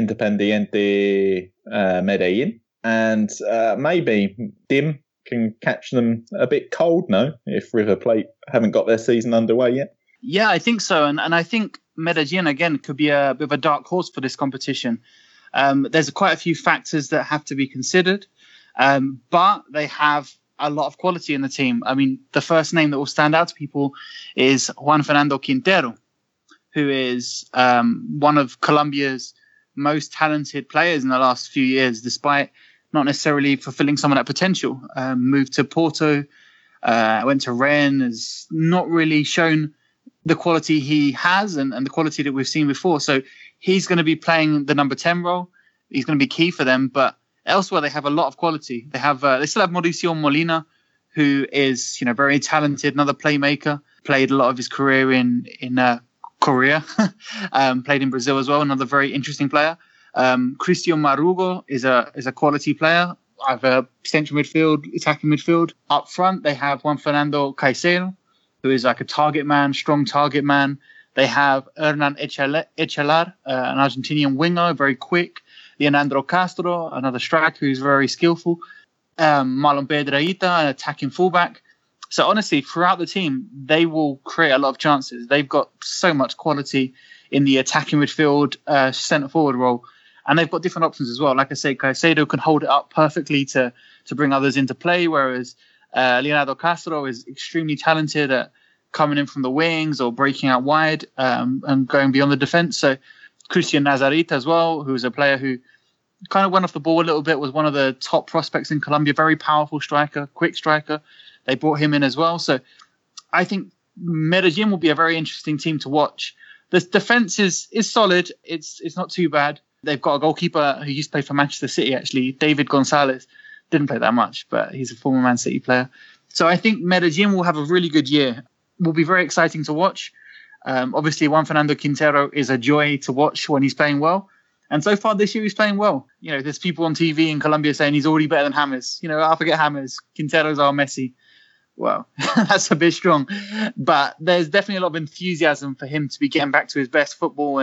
Independiente uh, Medellin, and uh, maybe Dim can catch them a bit cold, no, if River Plate haven't got their season underway yet. Yeah, I think so, and and I think Medellin again could be a bit of a dark horse for this competition. Um, there's quite a few factors that have to be considered, um, but they have a lot of quality in the team. I mean, the first name that will stand out to people is Juan Fernando Quintero, who is um, one of Colombia's most talented players in the last few years, despite not necessarily fulfilling some of that potential. Um, moved to Porto, uh, went to Rennes, has not really shown the quality he has and, and the quality that we've seen before. So he's going to be playing the number ten role. He's going to be key for them. But elsewhere, they have a lot of quality. They have uh, they still have Mauricio Molina, who is you know very talented, another playmaker. Played a lot of his career in in uh, Korea. um, played in Brazil as well. Another very interesting player. Um, Christian Marugo is a is a quality player. Either central midfield, attacking midfield. Up front, they have Juan Fernando Caicedo, who is like a target man, strong target man. They have Hernan Echelar, uh, an Argentinian winger, very quick. Leonardo Castro, another striker who's very skillful. Um, Marlon Piedrahita, an attacking fullback. So honestly, throughout the team, they will create a lot of chances. They've got so much quality in the attacking midfield, uh, centre forward role. And they've got different options as well. Like I say, Caicedo can hold it up perfectly to, to bring others into play, whereas uh, Leonardo Castro is extremely talented at coming in from the wings or breaking out wide um, and going beyond the defence. So Christian Nazarita as well, who's a player who kind of went off the ball a little bit, was one of the top prospects in Colombia, very powerful striker, quick striker. They brought him in as well. So I think Medellin will be a very interesting team to watch. The defence is is solid. It's it's not too bad. They've got a goalkeeper who used to play for Manchester City, actually, David Gonzalez. Didn't play that much, but he's a former Man City player. So I think Medellin will have a really good year. Will be very exciting to watch. Um, obviously, Juan Fernando Quintero is a joy to watch when he's playing well. And so far this year, he's playing well. You know, there's people on T V in Colombia saying he's already better than James. You know, I forget James. Quintero's our Messi. Well, that's a bit strong. But there's definitely a lot of enthusiasm for him to be getting back to his best football and,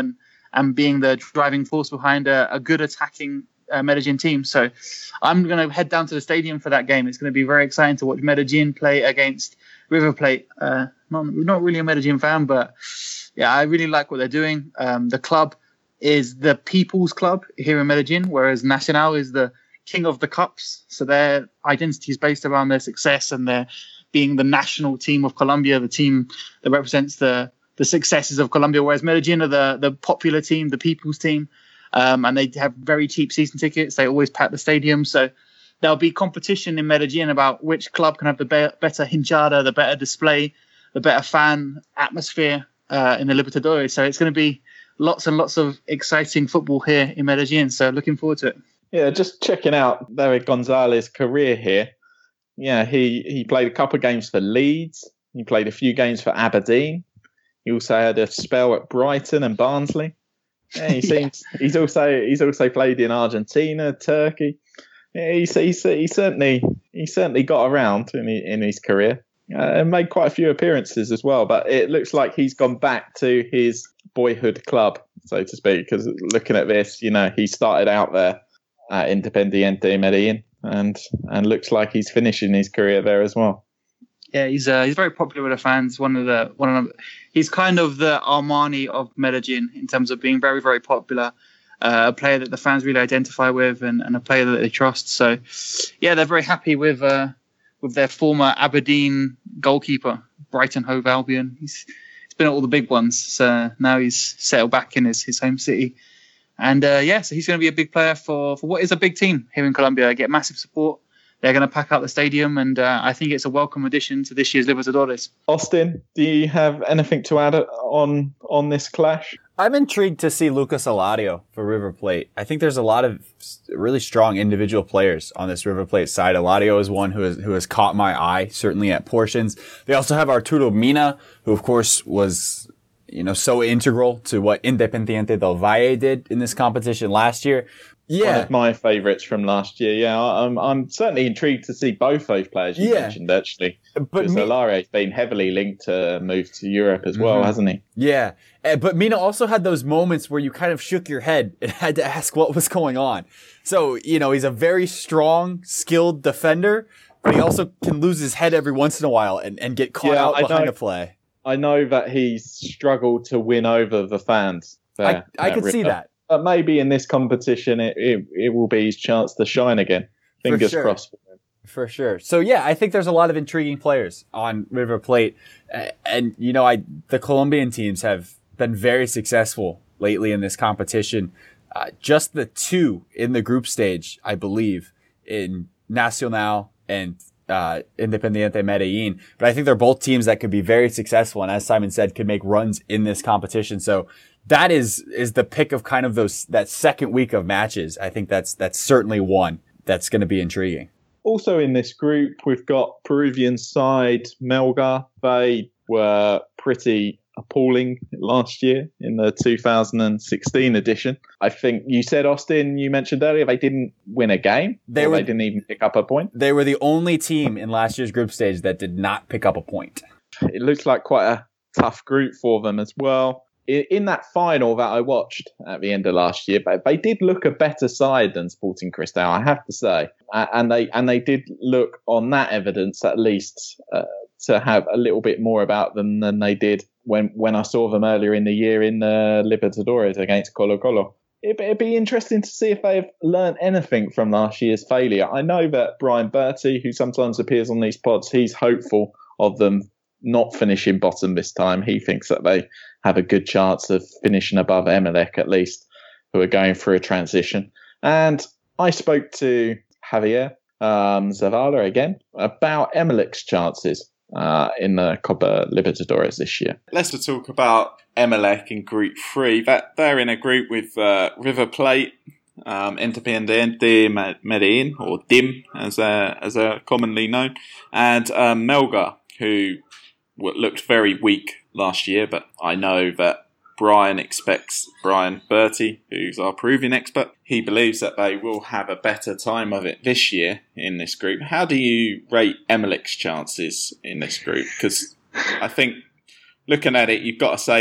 and being the driving force behind a, a good attacking uh, Medellin team. So I'm going to head down to the stadium for that game. It's going to be very exciting to watch Medellin play against River Plate. Uh, not, not really a Medellin fan, but yeah, I really like what they're doing. Um, the club is the people's club here in Medellin, whereas Nacional is the king of the cups. So their identity is based around their success and their being the national team of Colombia, the team that represents the the successes of Colombia, whereas Medellin are the, the popular team, the people's team, um, and they have very cheap season tickets. They always pack the stadium. So there'll be competition in Medellin about which club can have the be- better hinchada, the better display, the better fan atmosphere uh, in the Libertadores. So it's going to be lots and lots of exciting football here in Medellin. So looking forward to it. Yeah, just checking out David Gonzalez's career here. Yeah, he, he played a couple of games for Leeds. He played a few games for Aberdeen. He also had a spell at Brighton and Barnsley. Yeah, he seems yeah. he's also he's also played in Argentina, Turkey. Yeah, he's, he's he certainly he certainly got around in his, in his career uh, and made quite a few appearances as well. But it looks like he's gone back to his boyhood club, so to speak. Because looking at this, you know, he started out there at Independiente Medellin, and and looks like he's finishing his career there as well. Yeah, he's uh, he's very popular with the fans. One of the one of the, he's kind of the Armani of Medellin in terms of being very very popular, uh, a player that the fans really identify with, and, and a player that they trust. So, yeah, they're very happy with uh, with their former Aberdeen goalkeeper, Brighton Hove Albion. He's he's been at all the big ones, so now he's settled back in his, his home city, and uh, yeah, so he's going to be a big player for for what is a big team here in Colombia. Get massive support. They're going to pack out the stadium, and uh, I think it's a welcome addition to this year's Libertadores. Austin, do you have anything to add on on this clash? I'm intrigued to see Lucas Alario for River Plate. I think there's a lot of really strong individual players on this River Plate side. Alario is one who has, who has caught my eye, certainly at portions. They also have Arturo Mina, who of course was, you know, so integral to what Independiente del Valle did in this competition last year. Yeah. One of my favourites from last year. Yeah, I'm I'm certainly intrigued to see both those players you yeah. mentioned, actually. But because me- Alario's been heavily linked to move to Europe as well, mm-hmm. hasn't he? Yeah. But Mina also had those moments where you kind of shook your head and had to ask what was going on. So, you know, he's a very strong, skilled defender, but he also can lose his head every once in a while and, and get caught yeah, out I behind know, a play. I know that he's struggled to win over the fans. There, I, I could see that. But maybe in this competition, it, it it will be his chance to shine again. Fingers sure. crossed for him. For sure. So, yeah, I think there's a lot of intriguing players on River Plate. Uh, and, you know, I the Colombian teams have been very successful lately in this competition. Uh, just the two in the group stage, I believe, in Nacional and uh, Independiente Medellin. But I think they're both teams that could be very successful. And as Simon said, could make runs in this competition. So, that is, is the pick of kind of those, that second week of matches. I think that's, that's certainly one that's going to be intriguing. Also in this group, we've got Peruvian side Melgar. They were pretty appalling last year in the two thousand sixteen edition. I think you said, Austin, you mentioned earlier, they didn't win a game. They, were, they didn't even pick up a point. They were the only team in last year's group stage that did not pick up a point. It looks like quite a tough group for them as well. In that final that I watched at the end of last year, but they did look a better side than Sporting Cristal, I have to say, and they and they did look on that evidence at least uh, to have a little bit more about them than they did when when I saw them earlier in the year in the Libertadores against Colo Colo. It'd, it'd be interesting to see if they've learned anything from last year's failure. I know that Brian Bertie, who sometimes appears on these pods, he's hopeful of them not finishing bottom this time. He thinks that they have a good chance of finishing above Emelec at least, who are going through a transition. And I spoke to Javier um, Zavala again about Emelec's chances uh, in the Copa Libertadores this year. Let's talk about Emelec in Group three. That they're in a group with uh, River Plate, um, Independiente Medellin, or D I M as they're, as they're commonly known, and um, Melgar, who looked very weak last year, but I know that Brian expects, Brian Bertie, who's our Peruvian expert, he believes that they will have a better time of it this year in this group. How do you rate Emelec's chances in this group? Because I think looking at it, you've got to say that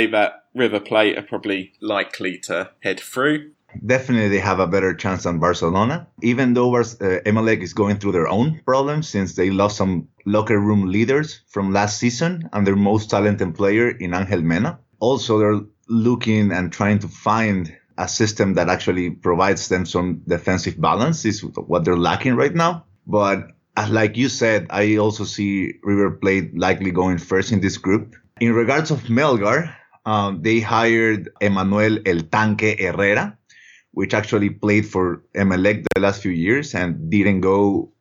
River Plate are probably likely to head through. Definitely they have a better chance than Barcelona, even though uh, Emelec is going through their own problems since they lost some locker room leaders from last season and their most talented player in Angel Mena. Also, they're looking and trying to find a system that actually provides them some defensive balance is what they're lacking right now. But like you said, I also see River Plate likely going first in this group. In regards of Melgar, um, they hired Emmanuel El Tanque Herrera, which actually played for Emelec the last few years and didn't go,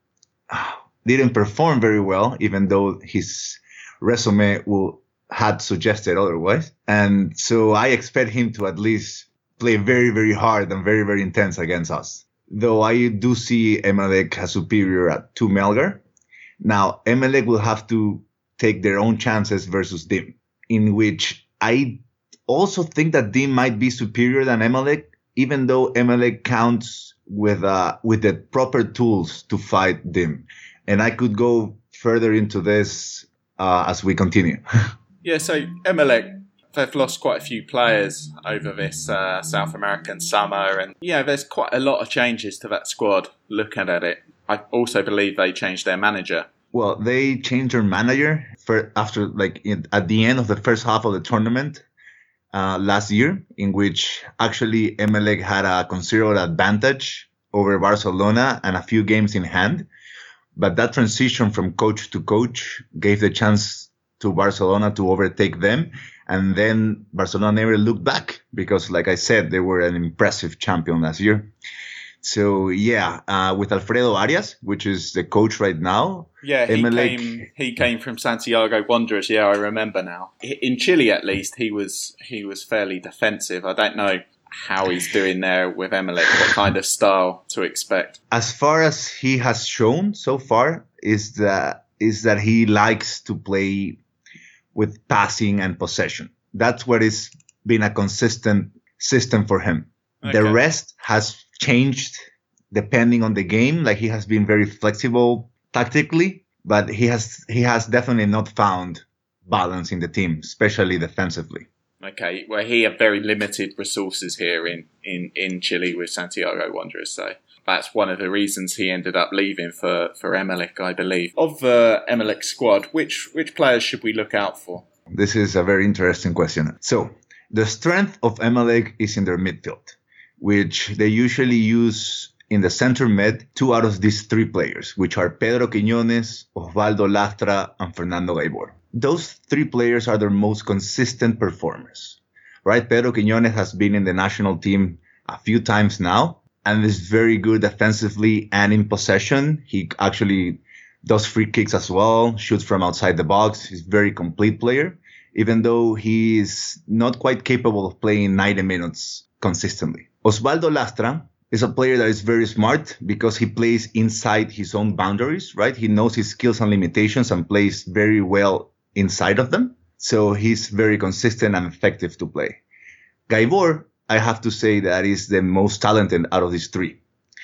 didn't perform very well, even though his resume will, had suggested otherwise. And so I expect him to at least play very, very hard and very, very intense against us. Though I do see Emelec as superior to Melgar. Now, Emelec will have to take their own chances versus D I M, in which I also think that D I M might be superior than Emelec, even though Emelec counts with uh, with the proper tools to fight D I M. And I could go further into this uh, as we continue. Yeah, so Emelec, they've lost quite a few players over this uh, South American summer. And yeah, there's quite a lot of changes to that squad looking at it. I also believe they changed their manager. Well, they changed their manager for after like in, at the end of the first half of the tournament. Uh, last year, in which actually Emelec had a considerable advantage over Barcelona and a few games in hand. But that transition from coach to coach gave the chance to Barcelona to overtake them. And then Barcelona never looked back because, like I said, they were an impressive champion last year. So, yeah, uh, with Alfredo Arias, which is the coach right now. Yeah, he Emelec, came he came from Santiago Wanderers. Yeah, I remember now. In Chile, at least, he was he was fairly defensive. I don't know how he's doing there with Emelec, what kind of style to expect. As far as he has shown so far is that is that he likes to play with passing and possession. That's what has been a consistent system for him. Okay. The rest has changed depending on the game. Like he has been very flexible tactically, but he has he has definitely not found balance in the team, especially defensively. Okay, well, he had very limited resources here in, in, in Chile with Santiago Wanderers, so that's one of the reasons he ended up leaving for, for Emelec, I believe. Of the Emelec squad, which which players should we look out for? This is a very interesting question. So, the strength of Emelec is in their midfield, which they usually use in the center mid two out of these three players, which are Pedro Quiñones, Osvaldo Lastra, and Fernando Gaibor. Those three players are their most consistent performers, right? Pedro Quiñones has been in the national team a few times now and is very good defensively and in possession. He actually does free kicks as well, shoots from outside the box. He's a very complete player, even though he is not quite capable of playing ninety minutes consistently. Osvaldo Lastra is a player that is very smart because he plays inside his own boundaries, right? He knows his skills and limitations and plays very well inside of them. So he's very consistent and effective to play. Gaibor, I have to say that is the most talented out of these three.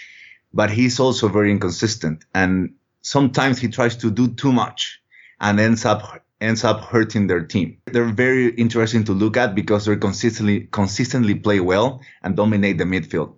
But he's also very inconsistent. And sometimes he tries to do too much and ends up ends up hurting their team. They're very interesting to look at because they're consistently consistently play well and dominate the midfield.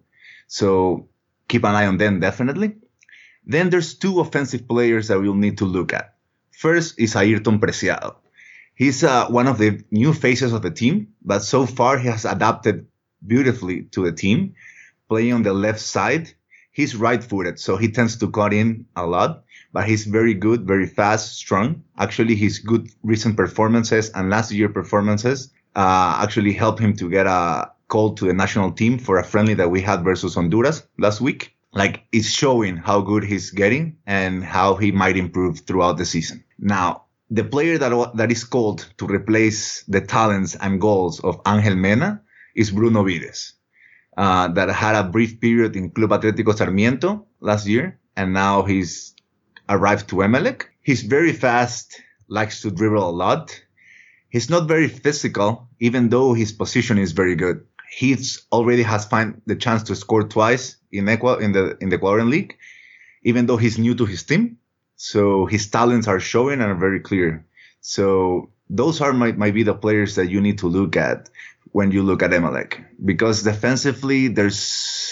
So keep an eye on them, definitely. Then there's two offensive players that we'll need to look at. First is Ayrton Preciado. He's uh, one of the new faces of the team, but so far he has adapted beautifully to the team, playing on the left side. He's right-footed, so he tends to cut in a lot, but he's very good, very fast, strong. Actually, his good recent performances and last year performances uh, actually helped him to get a call to the national team for a friendly that we had versus Honduras last week. Like, it's showing how good he's getting and how he might improve throughout the season. Now, the player that that is called to replace the talents and goals of Angel Mena is Bruno Vides, uh, that had a brief period in Club Atlético Sarmiento last year, and now he's arrived to Emelec. He's very fast, likes to dribble a lot. He's not very physical, even though his position is very good. He's already has found the chance to score twice in Ecuador, in the in the Ecuadorian League, even though he's new to his team. So his talents are showing and are very clear. So those are might, might be the players that you need to look at when you look at Emelec, because defensively there's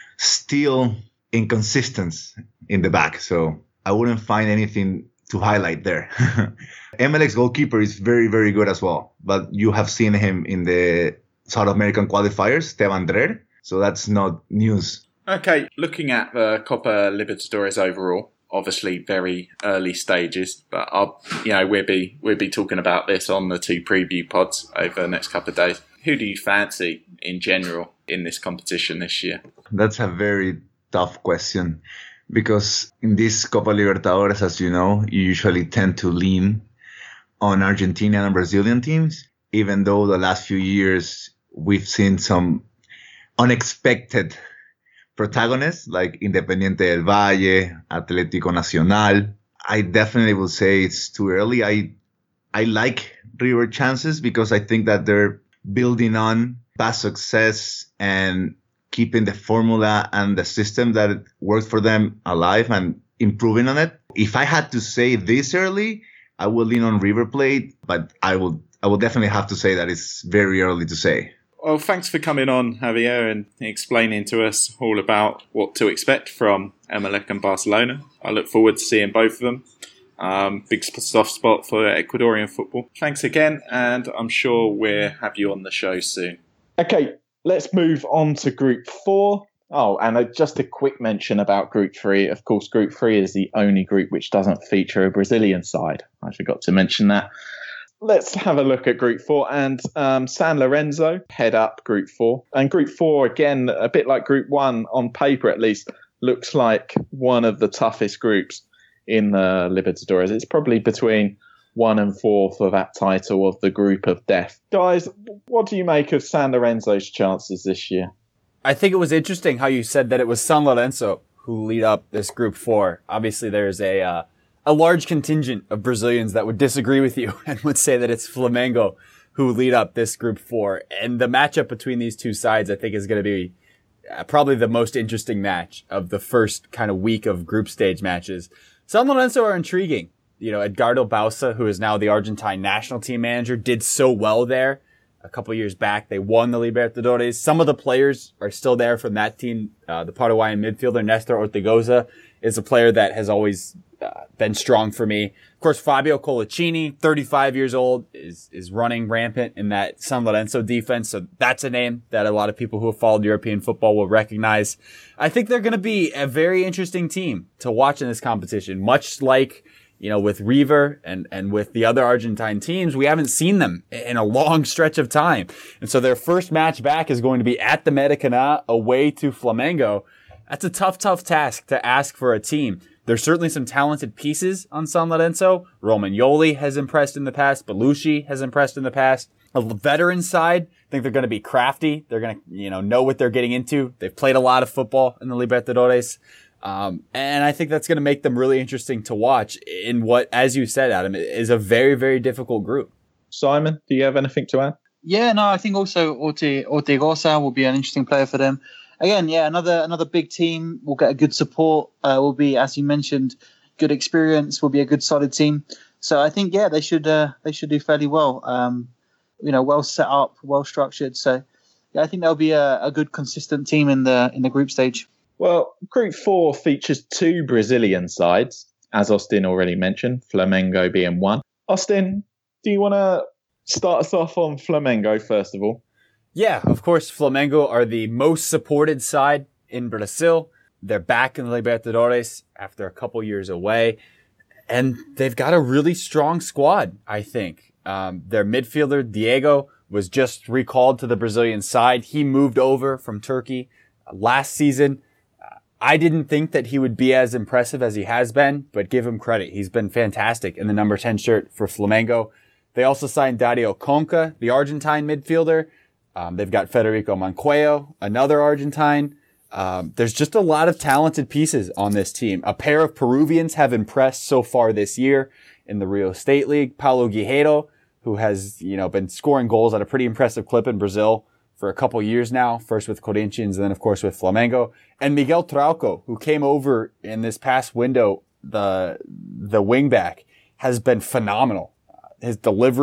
still inconsistency in the back. So I wouldn't find anything to highlight there. Emelec's goalkeeper is very, very good as well, but you have seen him in the South American qualifiers, Esteban Drer. So that's not news. Okay, looking at the Copa Libertadores overall, obviously very early stages, but I'll, you know, we'll be we'll be talking about this on the two preview pods over the next couple of days. Who do you fancy in general in this competition this year? That's a very tough question, because in this Copa Libertadores, as you know, you usually tend to lean on Argentinian and Brazilian teams, even though the last few years we've seen some unexpected protagonists like Independiente del Valle, Atlético Nacional. I definitely will say it's too early. I I like River chances because I think that they're building on past success and keeping the formula and the system that worked for them alive and improving on it. If I had to say this early, I would lean on River Plate, but I will I will definitely have to say that it's very early to say. Well, thanks for coming on, Javier, and explaining to us all about what to expect from Emelec and Barcelona. I look forward to seeing both of them. Um, big soft spot for Ecuadorian football. Thanks again, and I'm sure we'll have you on the show soon. Okay, let's move on to Group four. Oh, and uh, just a quick mention about Group three. Of course, Group three is the only group which doesn't feature a Brazilian side. I forgot to mention that. Let's have a look at Group four, and um, San Lorenzo head up Group four. And Group four, again, a bit like Group one, on paper at least, looks like one of the toughest groups in the Libertadores. It's probably between one and four for that title of the Group of Death. Guys, what do you make of San Lorenzo's chances this year? I think it was interesting how you said that it was San Lorenzo who lead up this Group four. Obviously, there's a... Uh, a large contingent of Brazilians that would disagree with you and would say that it's Flamengo who lead up this Group four. And the matchup between these two sides, I think, is going to be uh, probably the most interesting match of the first kind of week of group stage matches. San Lorenzo are intriguing. You know, Edgardo Bausa, who is now the Argentine national team manager, did so well there a couple years back. They won the Libertadores. Some of the players are still there from that team. Uh, the Paraguayan midfielder, Nestor Ortigoza, is a player that has always uh, been strong for me. Of course, Fabio Colaccini, thirty-five years old, is is running rampant in that San Lorenzo defense. So that's a name that a lot of people who have followed European football will recognize. I think they're going to be a very interesting team to watch in this competition, much like, you know, with River and, and with the other Argentine teams. We haven't seen them in a long stretch of time. And so their first match back is going to be at the Maracanã away to Flamengo. That's a tough, tough task to ask for a team. There's certainly some talented pieces on San Lorenzo. Romagnoli has impressed in the past. Belushi has impressed in the past. A veteran side, I think they're going to be crafty. They're going to, you know, know what they're getting into. They've played a lot of football in the Libertadores. Um, and I think that's going to make them really interesting to watch in what, as you said, Adam, is a very, very difficult group. Simon, do you have anything to add? Yeah, no, I think also Orti, Ortigosa will be an interesting player for them. Again, yeah, another another big team. Will get a good support. Uh, will be, as you mentioned, good experience. Will be a good solid team. So I think, yeah, they should uh, they should do fairly well. Um, you know, well set up, well structured. So yeah, I think they'll be a, a good, consistent team in the in the group stage. Well, Group four features two Brazilian sides, as Austin already mentioned, Flamengo being one. Austin, do you want to start us off on Flamengo first of all? Yeah, of course, Flamengo are the most supported side in Brazil. They're back in the Libertadores after a couple years away, and they've got a really strong squad, I think. Um, their midfielder, Diego, was just recalled to the Brazilian side. He moved over from Turkey last season. I didn't think that he would be as impressive as he has been, but give him credit. He's been fantastic in the number ten shirt for Flamengo. They also signed Dario Conca, the Argentine midfielder. Um, they've got Federico Manqueo, another Argentine. Um, there's just a lot of talented pieces on this team. A pair of Peruvians have impressed so far this year in the Rio State League. Paulo Guerreiro, who has, you know, been scoring goals at a pretty impressive clip in Brazil for a couple years now, first with Corinthians and then, of course, with Flamengo. And Miguel Trauco, who came over in this past window, the the wingback, has been phenomenal. His delivery,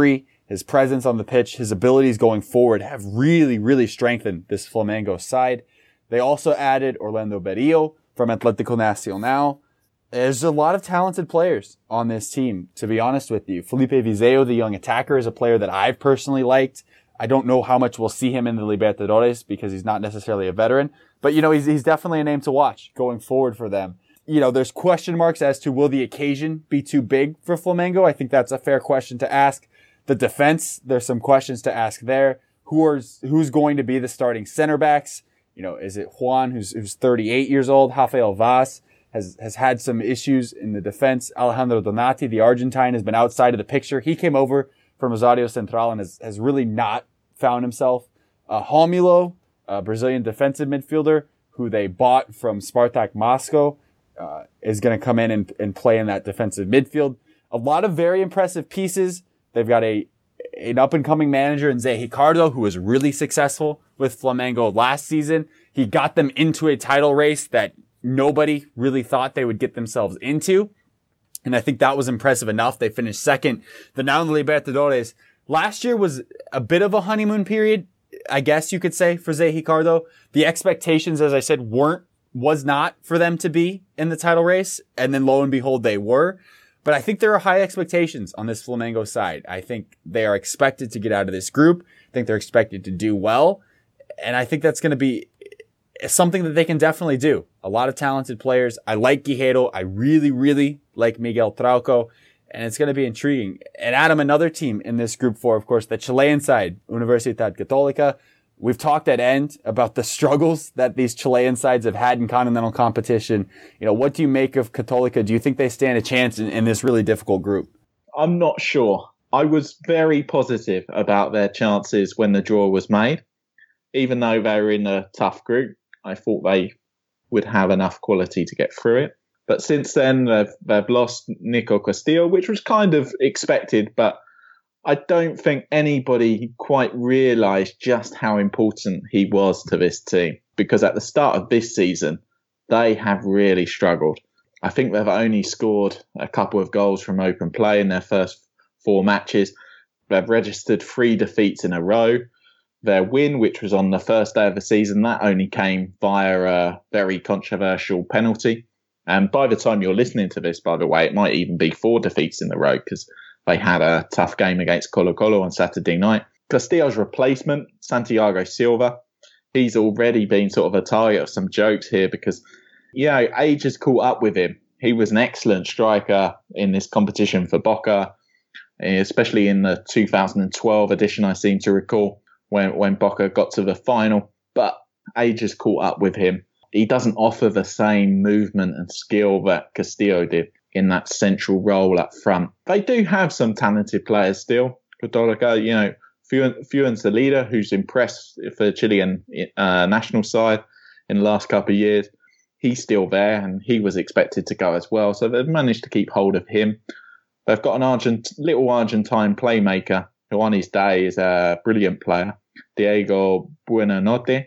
his presence on the pitch, his abilities going forward have really, really strengthened this Flamengo side. They also added Orlando Berrio from Atlético Nacional. There's a lot of talented players on this team, to be honest with you. Felipe Viseu, the young attacker, is a player that I've personally liked. I don't know how much we'll see him in the Libertadores because he's not necessarily a veteran. But, you know, he's, he's definitely a name to watch going forward for them. You know, there's question marks as to will the occasion be too big for Flamengo? I think that's a fair question to ask. The defense, there's some questions to ask there. Who are, who's going to be the starting center backs? You know, is it Juan, who's, who's thirty-eight years old? Rafael Vaz has, has had some issues in the defense. Alejandro Donati, the Argentine, has been outside of the picture. He came over from Rosario Central and has, has really not found himself. Uh, Romulo, a Brazilian defensive midfielder who they bought from Spartak Moscow, uh, is going to come in and, and play in that defensive midfield. A lot of very impressive pieces. They've got a an up-and-coming manager in Zé Ricardo, who was really successful with Flamengo last season. He got them into a title race that nobody really thought they would get themselves into. And I think that was impressive enough. They finished second. They're now in the Libertadores. Last year was a bit of a honeymoon period, I guess you could say, for Zé Ricardo. The expectations, as I said, weren't, was not for them to be in the title race. And then lo and behold, they were. But I think there are high expectations on this Flamengo side. I think they are expected to get out of this group. I think they're expected to do well. And I think that's going to be something that they can definitely do. A lot of talented players. I like Guerreiro. I really, really like Miguel Trauco. And it's going to be intriguing. And Adam, another team in this group four, of course, the Chilean side, Universidad Católica. We've talked at end about the struggles that these Chilean sides have had in continental competition. You know, what do you make of Católica? Do you think they stand a chance in, in this really difficult group? I'm not sure. I was very positive about their chances when the draw was made. Even though they were in a tough group, I thought they would have enough quality to get through it. But since then, they've, they've lost Nico Castillo, which was kind of expected, but I don't think anybody quite realised just how important he was to this team, because at the start of this season, they have really struggled. I think they've only scored a couple of goals from open play in their first four matches. They've registered three defeats in a row. Their win, which was on the first day of the season, that only came via a very controversial penalty. And by the time you're listening to this, by the way, it might even be four defeats in a row, because they had a tough game against Colo-Colo on Saturday night. Castillo's replacement, Santiago Silva, he's already been sort of a target of some jokes here because, you know, age has caught up with him. He was an excellent striker in this competition for Boca, especially in the two thousand twelve edition, I seem to recall, when, when Boca got to the final. But age has caught up with him. He doesn't offer the same movement and skill that Castillo did in that central role up front. They do have some talented players still. Católica, you know, Fuan Salida, who's impressed for the Chilean uh, national side in the last couple of years. He's still there, and he was expected to go as well. So they've managed to keep hold of him. They've got an Argent, little Argentine playmaker who on his day is a brilliant player, Diego Buenanote.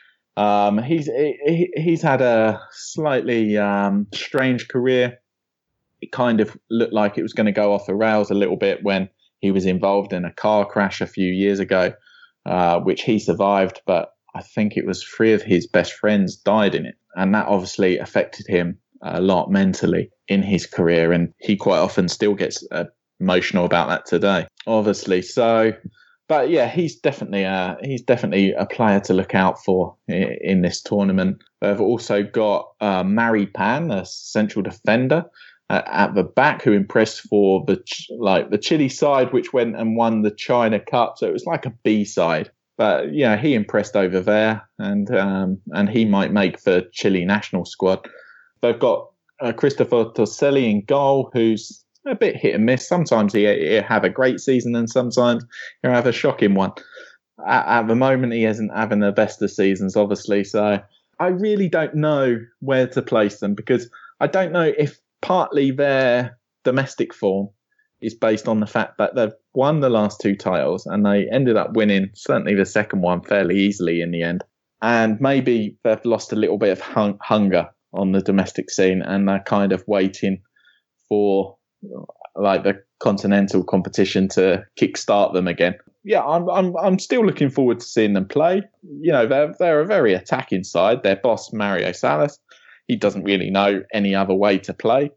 Um, he's he, he's had a slightly um, strange career. It kind of looked like it was going to go off the rails a little bit when he was involved in a car crash a few years ago, uh, which he survived. But I think it was three of his best friends died in it. And that obviously affected him a lot mentally in his career. And he quite often still gets uh, emotional about that today, obviously. So, but yeah, he's definitely a, he's definitely a player to look out for in, in this tournament. They've also got uh, Mari Pan, a central defender, Uh, at the back, who impressed for the like the Chile side, which went and won the China Cup. So it was like a B side, but yeah, he impressed over there, and um, and he might make the Chile national squad. They've got uh, Christopher Toselli in goal, who's a bit hit and miss. Sometimes he he'll have a great season, and sometimes he'll have a shocking one. At, at the moment, he isn't having the best of seasons, obviously. So I really don't know where to place them, because I don't know if partly their domestic form is based on the fact that they've won the last two titles and they ended up winning certainly the second one fairly easily in the end. And maybe they've lost a little bit of hung- hunger on the domestic scene, and they're kind of waiting for like the continental competition to kickstart them again. Yeah, I'm I'm I'm still looking forward to seeing them play. You know, they're they're a very attacking side. Their boss Mario Salas, he doesn't really know any other way to play.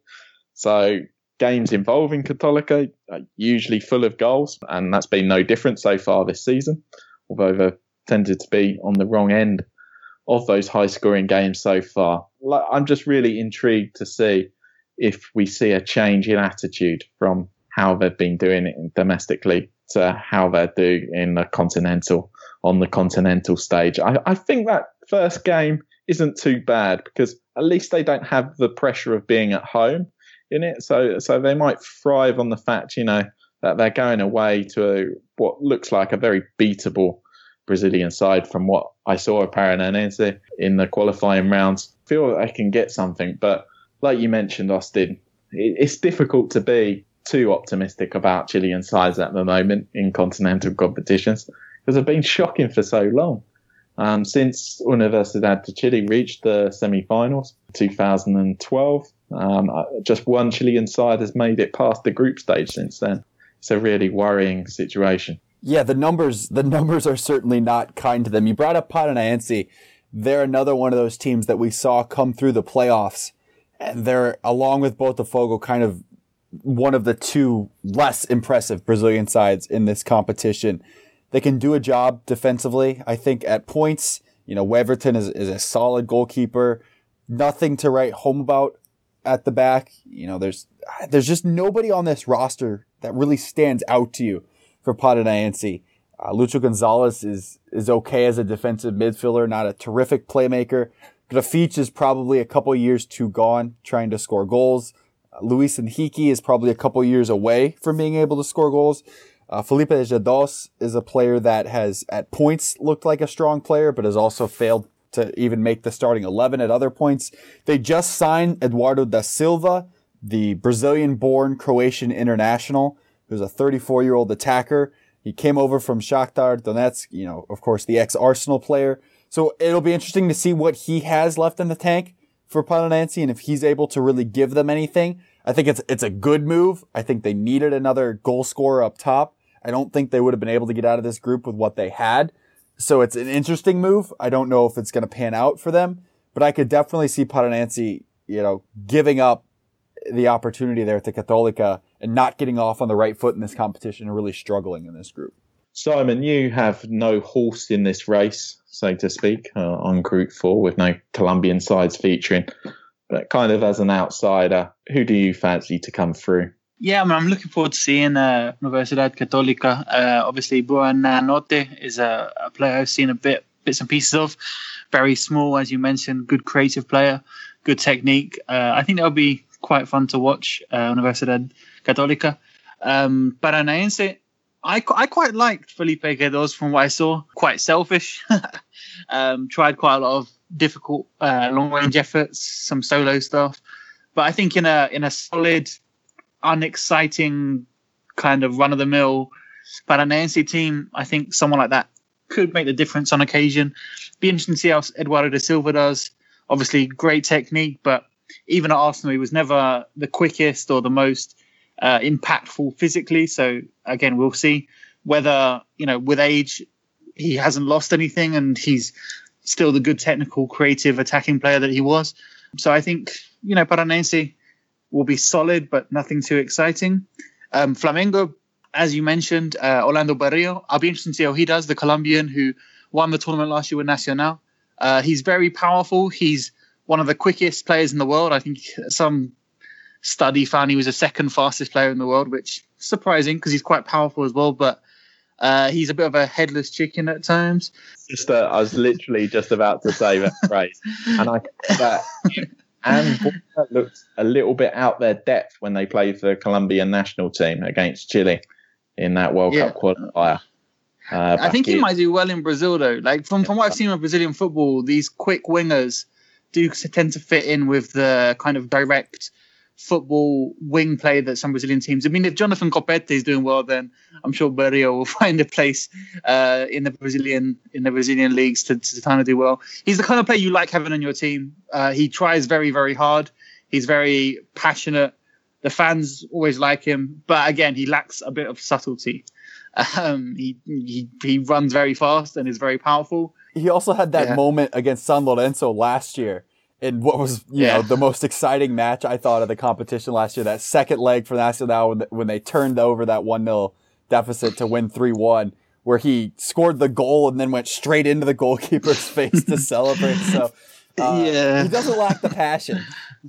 So games involving Católica are usually full of goals, and that's been no different so far this season. Although they've tended to be on the wrong end of those high-scoring games so far. I'm just really intrigued to see if we see a change in attitude from how they've been doing it domestically to how they're doing in the continental, on the continental stage. I, I think that first game isn't too bad because at least they don't have the pressure of being at home in it. So, so they might thrive on the fact, you know, that they're going away to a, what looks like a very beatable Brazilian side from what I saw of Paranense in the qualifying rounds. I feel that they can get something, but like you mentioned, Austin, it, it's difficult to be too optimistic about Chilean sides at the moment in continental competitions because they've been shocking for so long. Um, since Universidad de Chile reached the semi-finals two thousand twelve, um, just one Chilean side has made it past the group stage since then. It's a really worrying situation. Yeah, the numbers the numbers are certainly not kind to them. You brought up Paranaense. They're another one of those teams that we saw come through the playoffs. And they're, along with Botafogo, kind of one of the two less impressive Brazilian sides in this competition. They can do a job defensively. I think at points, you know, Weverton is, is a solid goalkeeper. Nothing to write home about at the back. You know, there's there's just nobody on this roster that really stands out to you for Paranaense. Uh, Lucho Gonzalez is is okay as a defensive midfielder, not a terrific playmaker. Grafich is probably a couple years too gone trying to score goals. Uh, Luis Henrique is probably a couple years away from being able to score goals. Uh, Felipe Jados is a player that has at points looked like a strong player, but has also failed to even make the starting eleven at other points. They just signed Eduardo da Silva, the Brazilian-born Croatian international, who's a thirty-four-year-old attacker. He came over from Shakhtar Donetsk, you know, of course, the ex-Arsenal player. So it'll be interesting to see what he has left in the tank for Paranaense and if he's able to really give them anything. I think it's it's a good move. I think they needed another goal scorer up top. I don't think they would have been able to get out of this group with what they had. So it's an interesting move. I don't know if it's going to pan out for them, but I could definitely see Paranaense, you know, giving up the opportunity there to Católica and not getting off on the right foot in this competition and really struggling in this group. Simon, you have no horse in this race, so to speak, uh, on Group four with no Colombian sides featuring. But kind of as an outsider, who do you fancy to come through? Yeah, I mean, I'm looking forward to seeing uh, Universidad Católica. Uh, obviously, Buonanotte is a, a player I've seen a bit bits and pieces of. Very small, as you mentioned, good creative player, good technique. Uh, I think that'll be quite fun to watch, uh, Universidad Católica. Um, Paranaense, I, I quite liked Felipe Guedes from what I saw. Quite selfish. um, tried quite a lot of difficult uh, long-range efforts, some solo stuff. But I think in a in a solid, unexciting kind of run-of-the-mill Paranaense team, I think someone like that could make the difference on occasion. Be interesting to see how Eduardo da Silva does. Obviously, great technique, but even at Arsenal, he was never the quickest or the most uh, impactful physically. So again, we'll see whether, you know, with age, he hasn't lost anything and he's still the good technical, creative, attacking player that he was. So I think, you know, Paranaense will be solid, but nothing too exciting. Um, Flamengo, as you mentioned, uh, Orlando Barrio. I'll be interested to see how he does, the Colombian who won the tournament last year with Nacional. Uh, he's very powerful. He's one of the quickest players in the world. I think some study found he was the second fastest player in the world, which is surprising because he's quite powerful as well. But uh, he's a bit of a headless chicken at times. Just, uh, I was literally just about to say that phrase. And I that and that looked a little bit out their depth when they played for the Colombian national team against Chile in that World yeah. Cup qualifier. Uh, I think he in. might do well in Brazil, though. Like from, from what I've seen of Brazilian football, these quick wingers do tend to fit in with the kind of direct football wing play that some Brazilian teams. I mean, if Jonathan Copete is doing well, then I'm sure Barrio will find a place uh, in the Brazilian in the Brazilian leagues to, to kind of do well. He's the kind of player you like having on your team. Uh, he tries very, very hard. He's very passionate. The fans always like him, but again, he lacks a bit of subtlety. Um, he, he he runs very fast and is very powerful. He also had that yeah. moment against San Lorenzo last year in what was you yeah. know the most exciting match I thought of the competition last year. That second leg for Nacional when, when they turned over that one nil deficit to win three one, where he scored the goal and then went straight into the goalkeeper's face to celebrate. So uh, yeah. he doesn't lack the passion.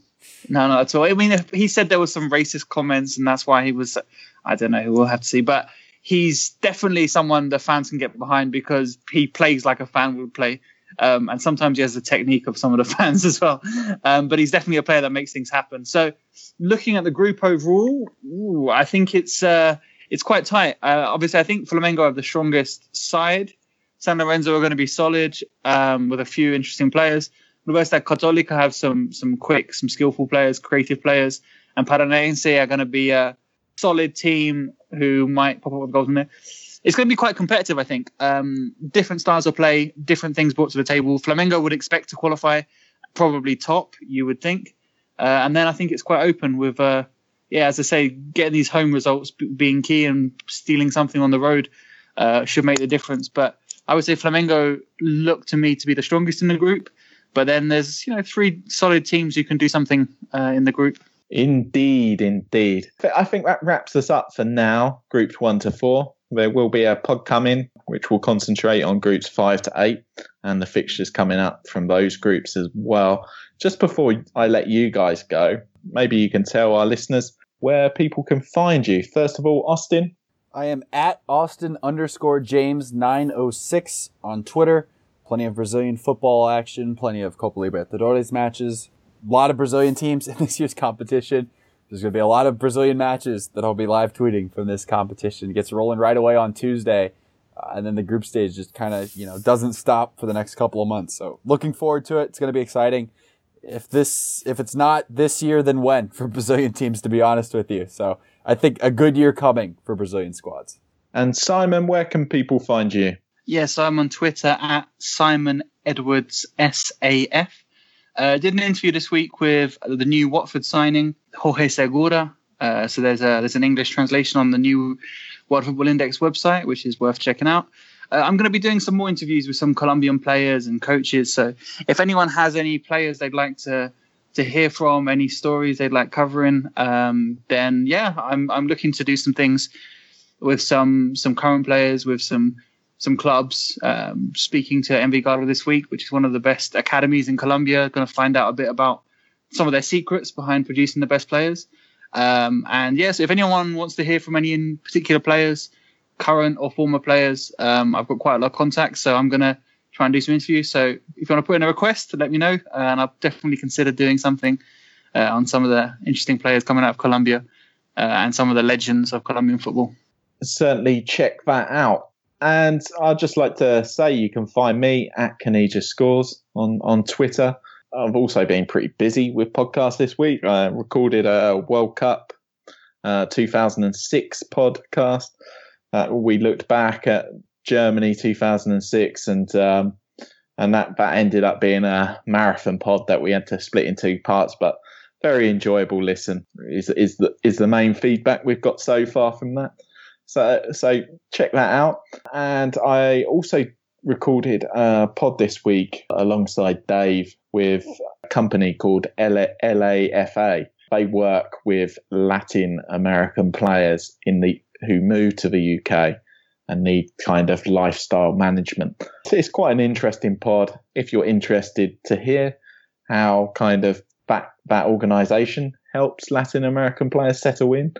No, not at all. I mean, he said there was some racist comments, and that's why he was. I don't know. We'll have to see, but he's definitely someone the fans can get behind because he plays like a fan would play, um, and sometimes he has the technique of some of the fans as well. Um, but he's definitely a player that makes things happen. So, looking at the group overall, ooh, I think it's uh, it's quite tight. Uh, obviously, I think Flamengo have the strongest side. San Lorenzo are going to be solid um, with a few interesting players. Universidad Católica have some some quick, some skillful players, creative players, and Paranaense are going to be a solid team who might pop up with goals in there. It's going to be quite competitive, I think. Um, different styles of play, different things brought to the table. Flamengo would expect to qualify probably top, you would think, uh, and then I think it's quite open with, uh, yeah, as I say, getting these home results b- being key and stealing something on the road uh, should make the difference. But I would say Flamengo look to me to be the strongest in the group. But then there's, you know, three solid teams who can do something uh, in the group. Indeed, indeed. I think that wraps us up for now, groups one to four. There will be a pod coming, which will concentrate on groups five to eight and the fixtures coming up from those groups as well. Just before I let you guys go, maybe you can tell our listeners where people can find you. First of all, Austin. I am at Austin underscore James nine oh six on Twitter. Plenty of Brazilian football action, plenty of Copa Libertadores matches, a lot of Brazilian teams in this year's competition. There's going to be a lot of Brazilian matches that I'll be live tweeting from this competition. It gets rolling right away on Tuesday, uh, and then the group stage just kind of, you know, doesn't stop for the next couple of months. So looking forward to it. It's going to be exciting. If this, if it's not this year, then when for Brazilian teams, to be honest with you. So I think a good year coming for Brazilian squads. And Simon, where can people find you? Yes, I'm on Twitter at Simon Edwards S A F. I uh, did an interview this week with the new Watford signing, Jorge Segura. Uh, so there's a there's an English translation on the new World Football Index website, which is worth checking out. Uh, I'm going to be doing some more interviews with some Colombian players and coaches. So if anyone has any players they'd like to to hear from, any stories they'd like covering, um, then yeah, I'm I'm looking to do some things with some some current players, with some. some clubs, um, speaking to Envigado this week, which is one of the best academies in Colombia. Going to find out a bit about some of their secrets behind producing the best players. Um, and yes, yeah, so if anyone wants to hear from any in particular players, current or former players, um, I've got quite a lot of contacts, so I'm going to try and do some interviews. So if you want to put in a request, let me know. Uh, and I'll definitely consider doing something uh, on some of the interesting players coming out of Colombia uh, and some of the legends of Colombian football. Certainly check that out. And I'd just like to say you can find me at Canija Scores on, on Twitter. I've also been pretty busy with podcasts this week. I recorded a World Cup uh, two thousand six podcast. Uh, we looked back at Germany two thousand six, and um, and that, that ended up being a marathon pod that we had to split in two parts. But very enjoyable listen is is the is the main feedback we've got so far from that. So, so check that out. And I also recorded a pod this week alongside Dave with a company called L A F A. They work with Latin American players in the who move to the U K and need kind of lifestyle management. So it's quite an interesting pod if you're interested to hear how kind of that, that organisation helps Latin American players settle in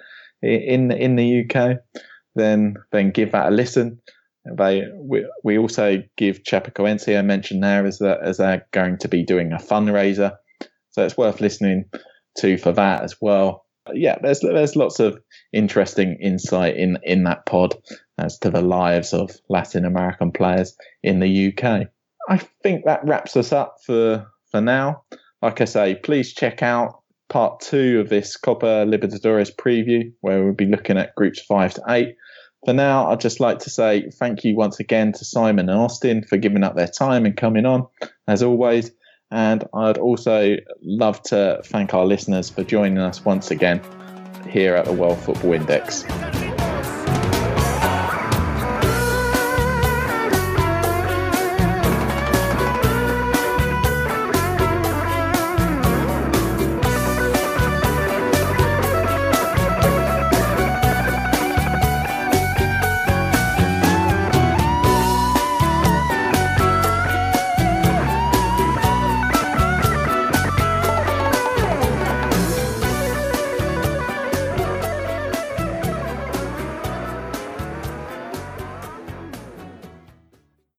in in the U K. Then, then give that a listen. They we, we also give Chapecoense I mentioned there as a, as they're going to be doing a fundraiser, so it's worth listening to for that as well. Yeah, there's there's lots of interesting insight in in that pod as to the lives of Latin American players in the U K. I think that wraps us up for for now. Like I say, please check out part two of this Copa Libertadores preview, where we'll be looking at groups five to eight. For now, I'd just like to say thank you once again to Simon and Austin for giving up their time and coming on, as always. And I'd also love to thank our listeners for joining us once again here at the World Football Index.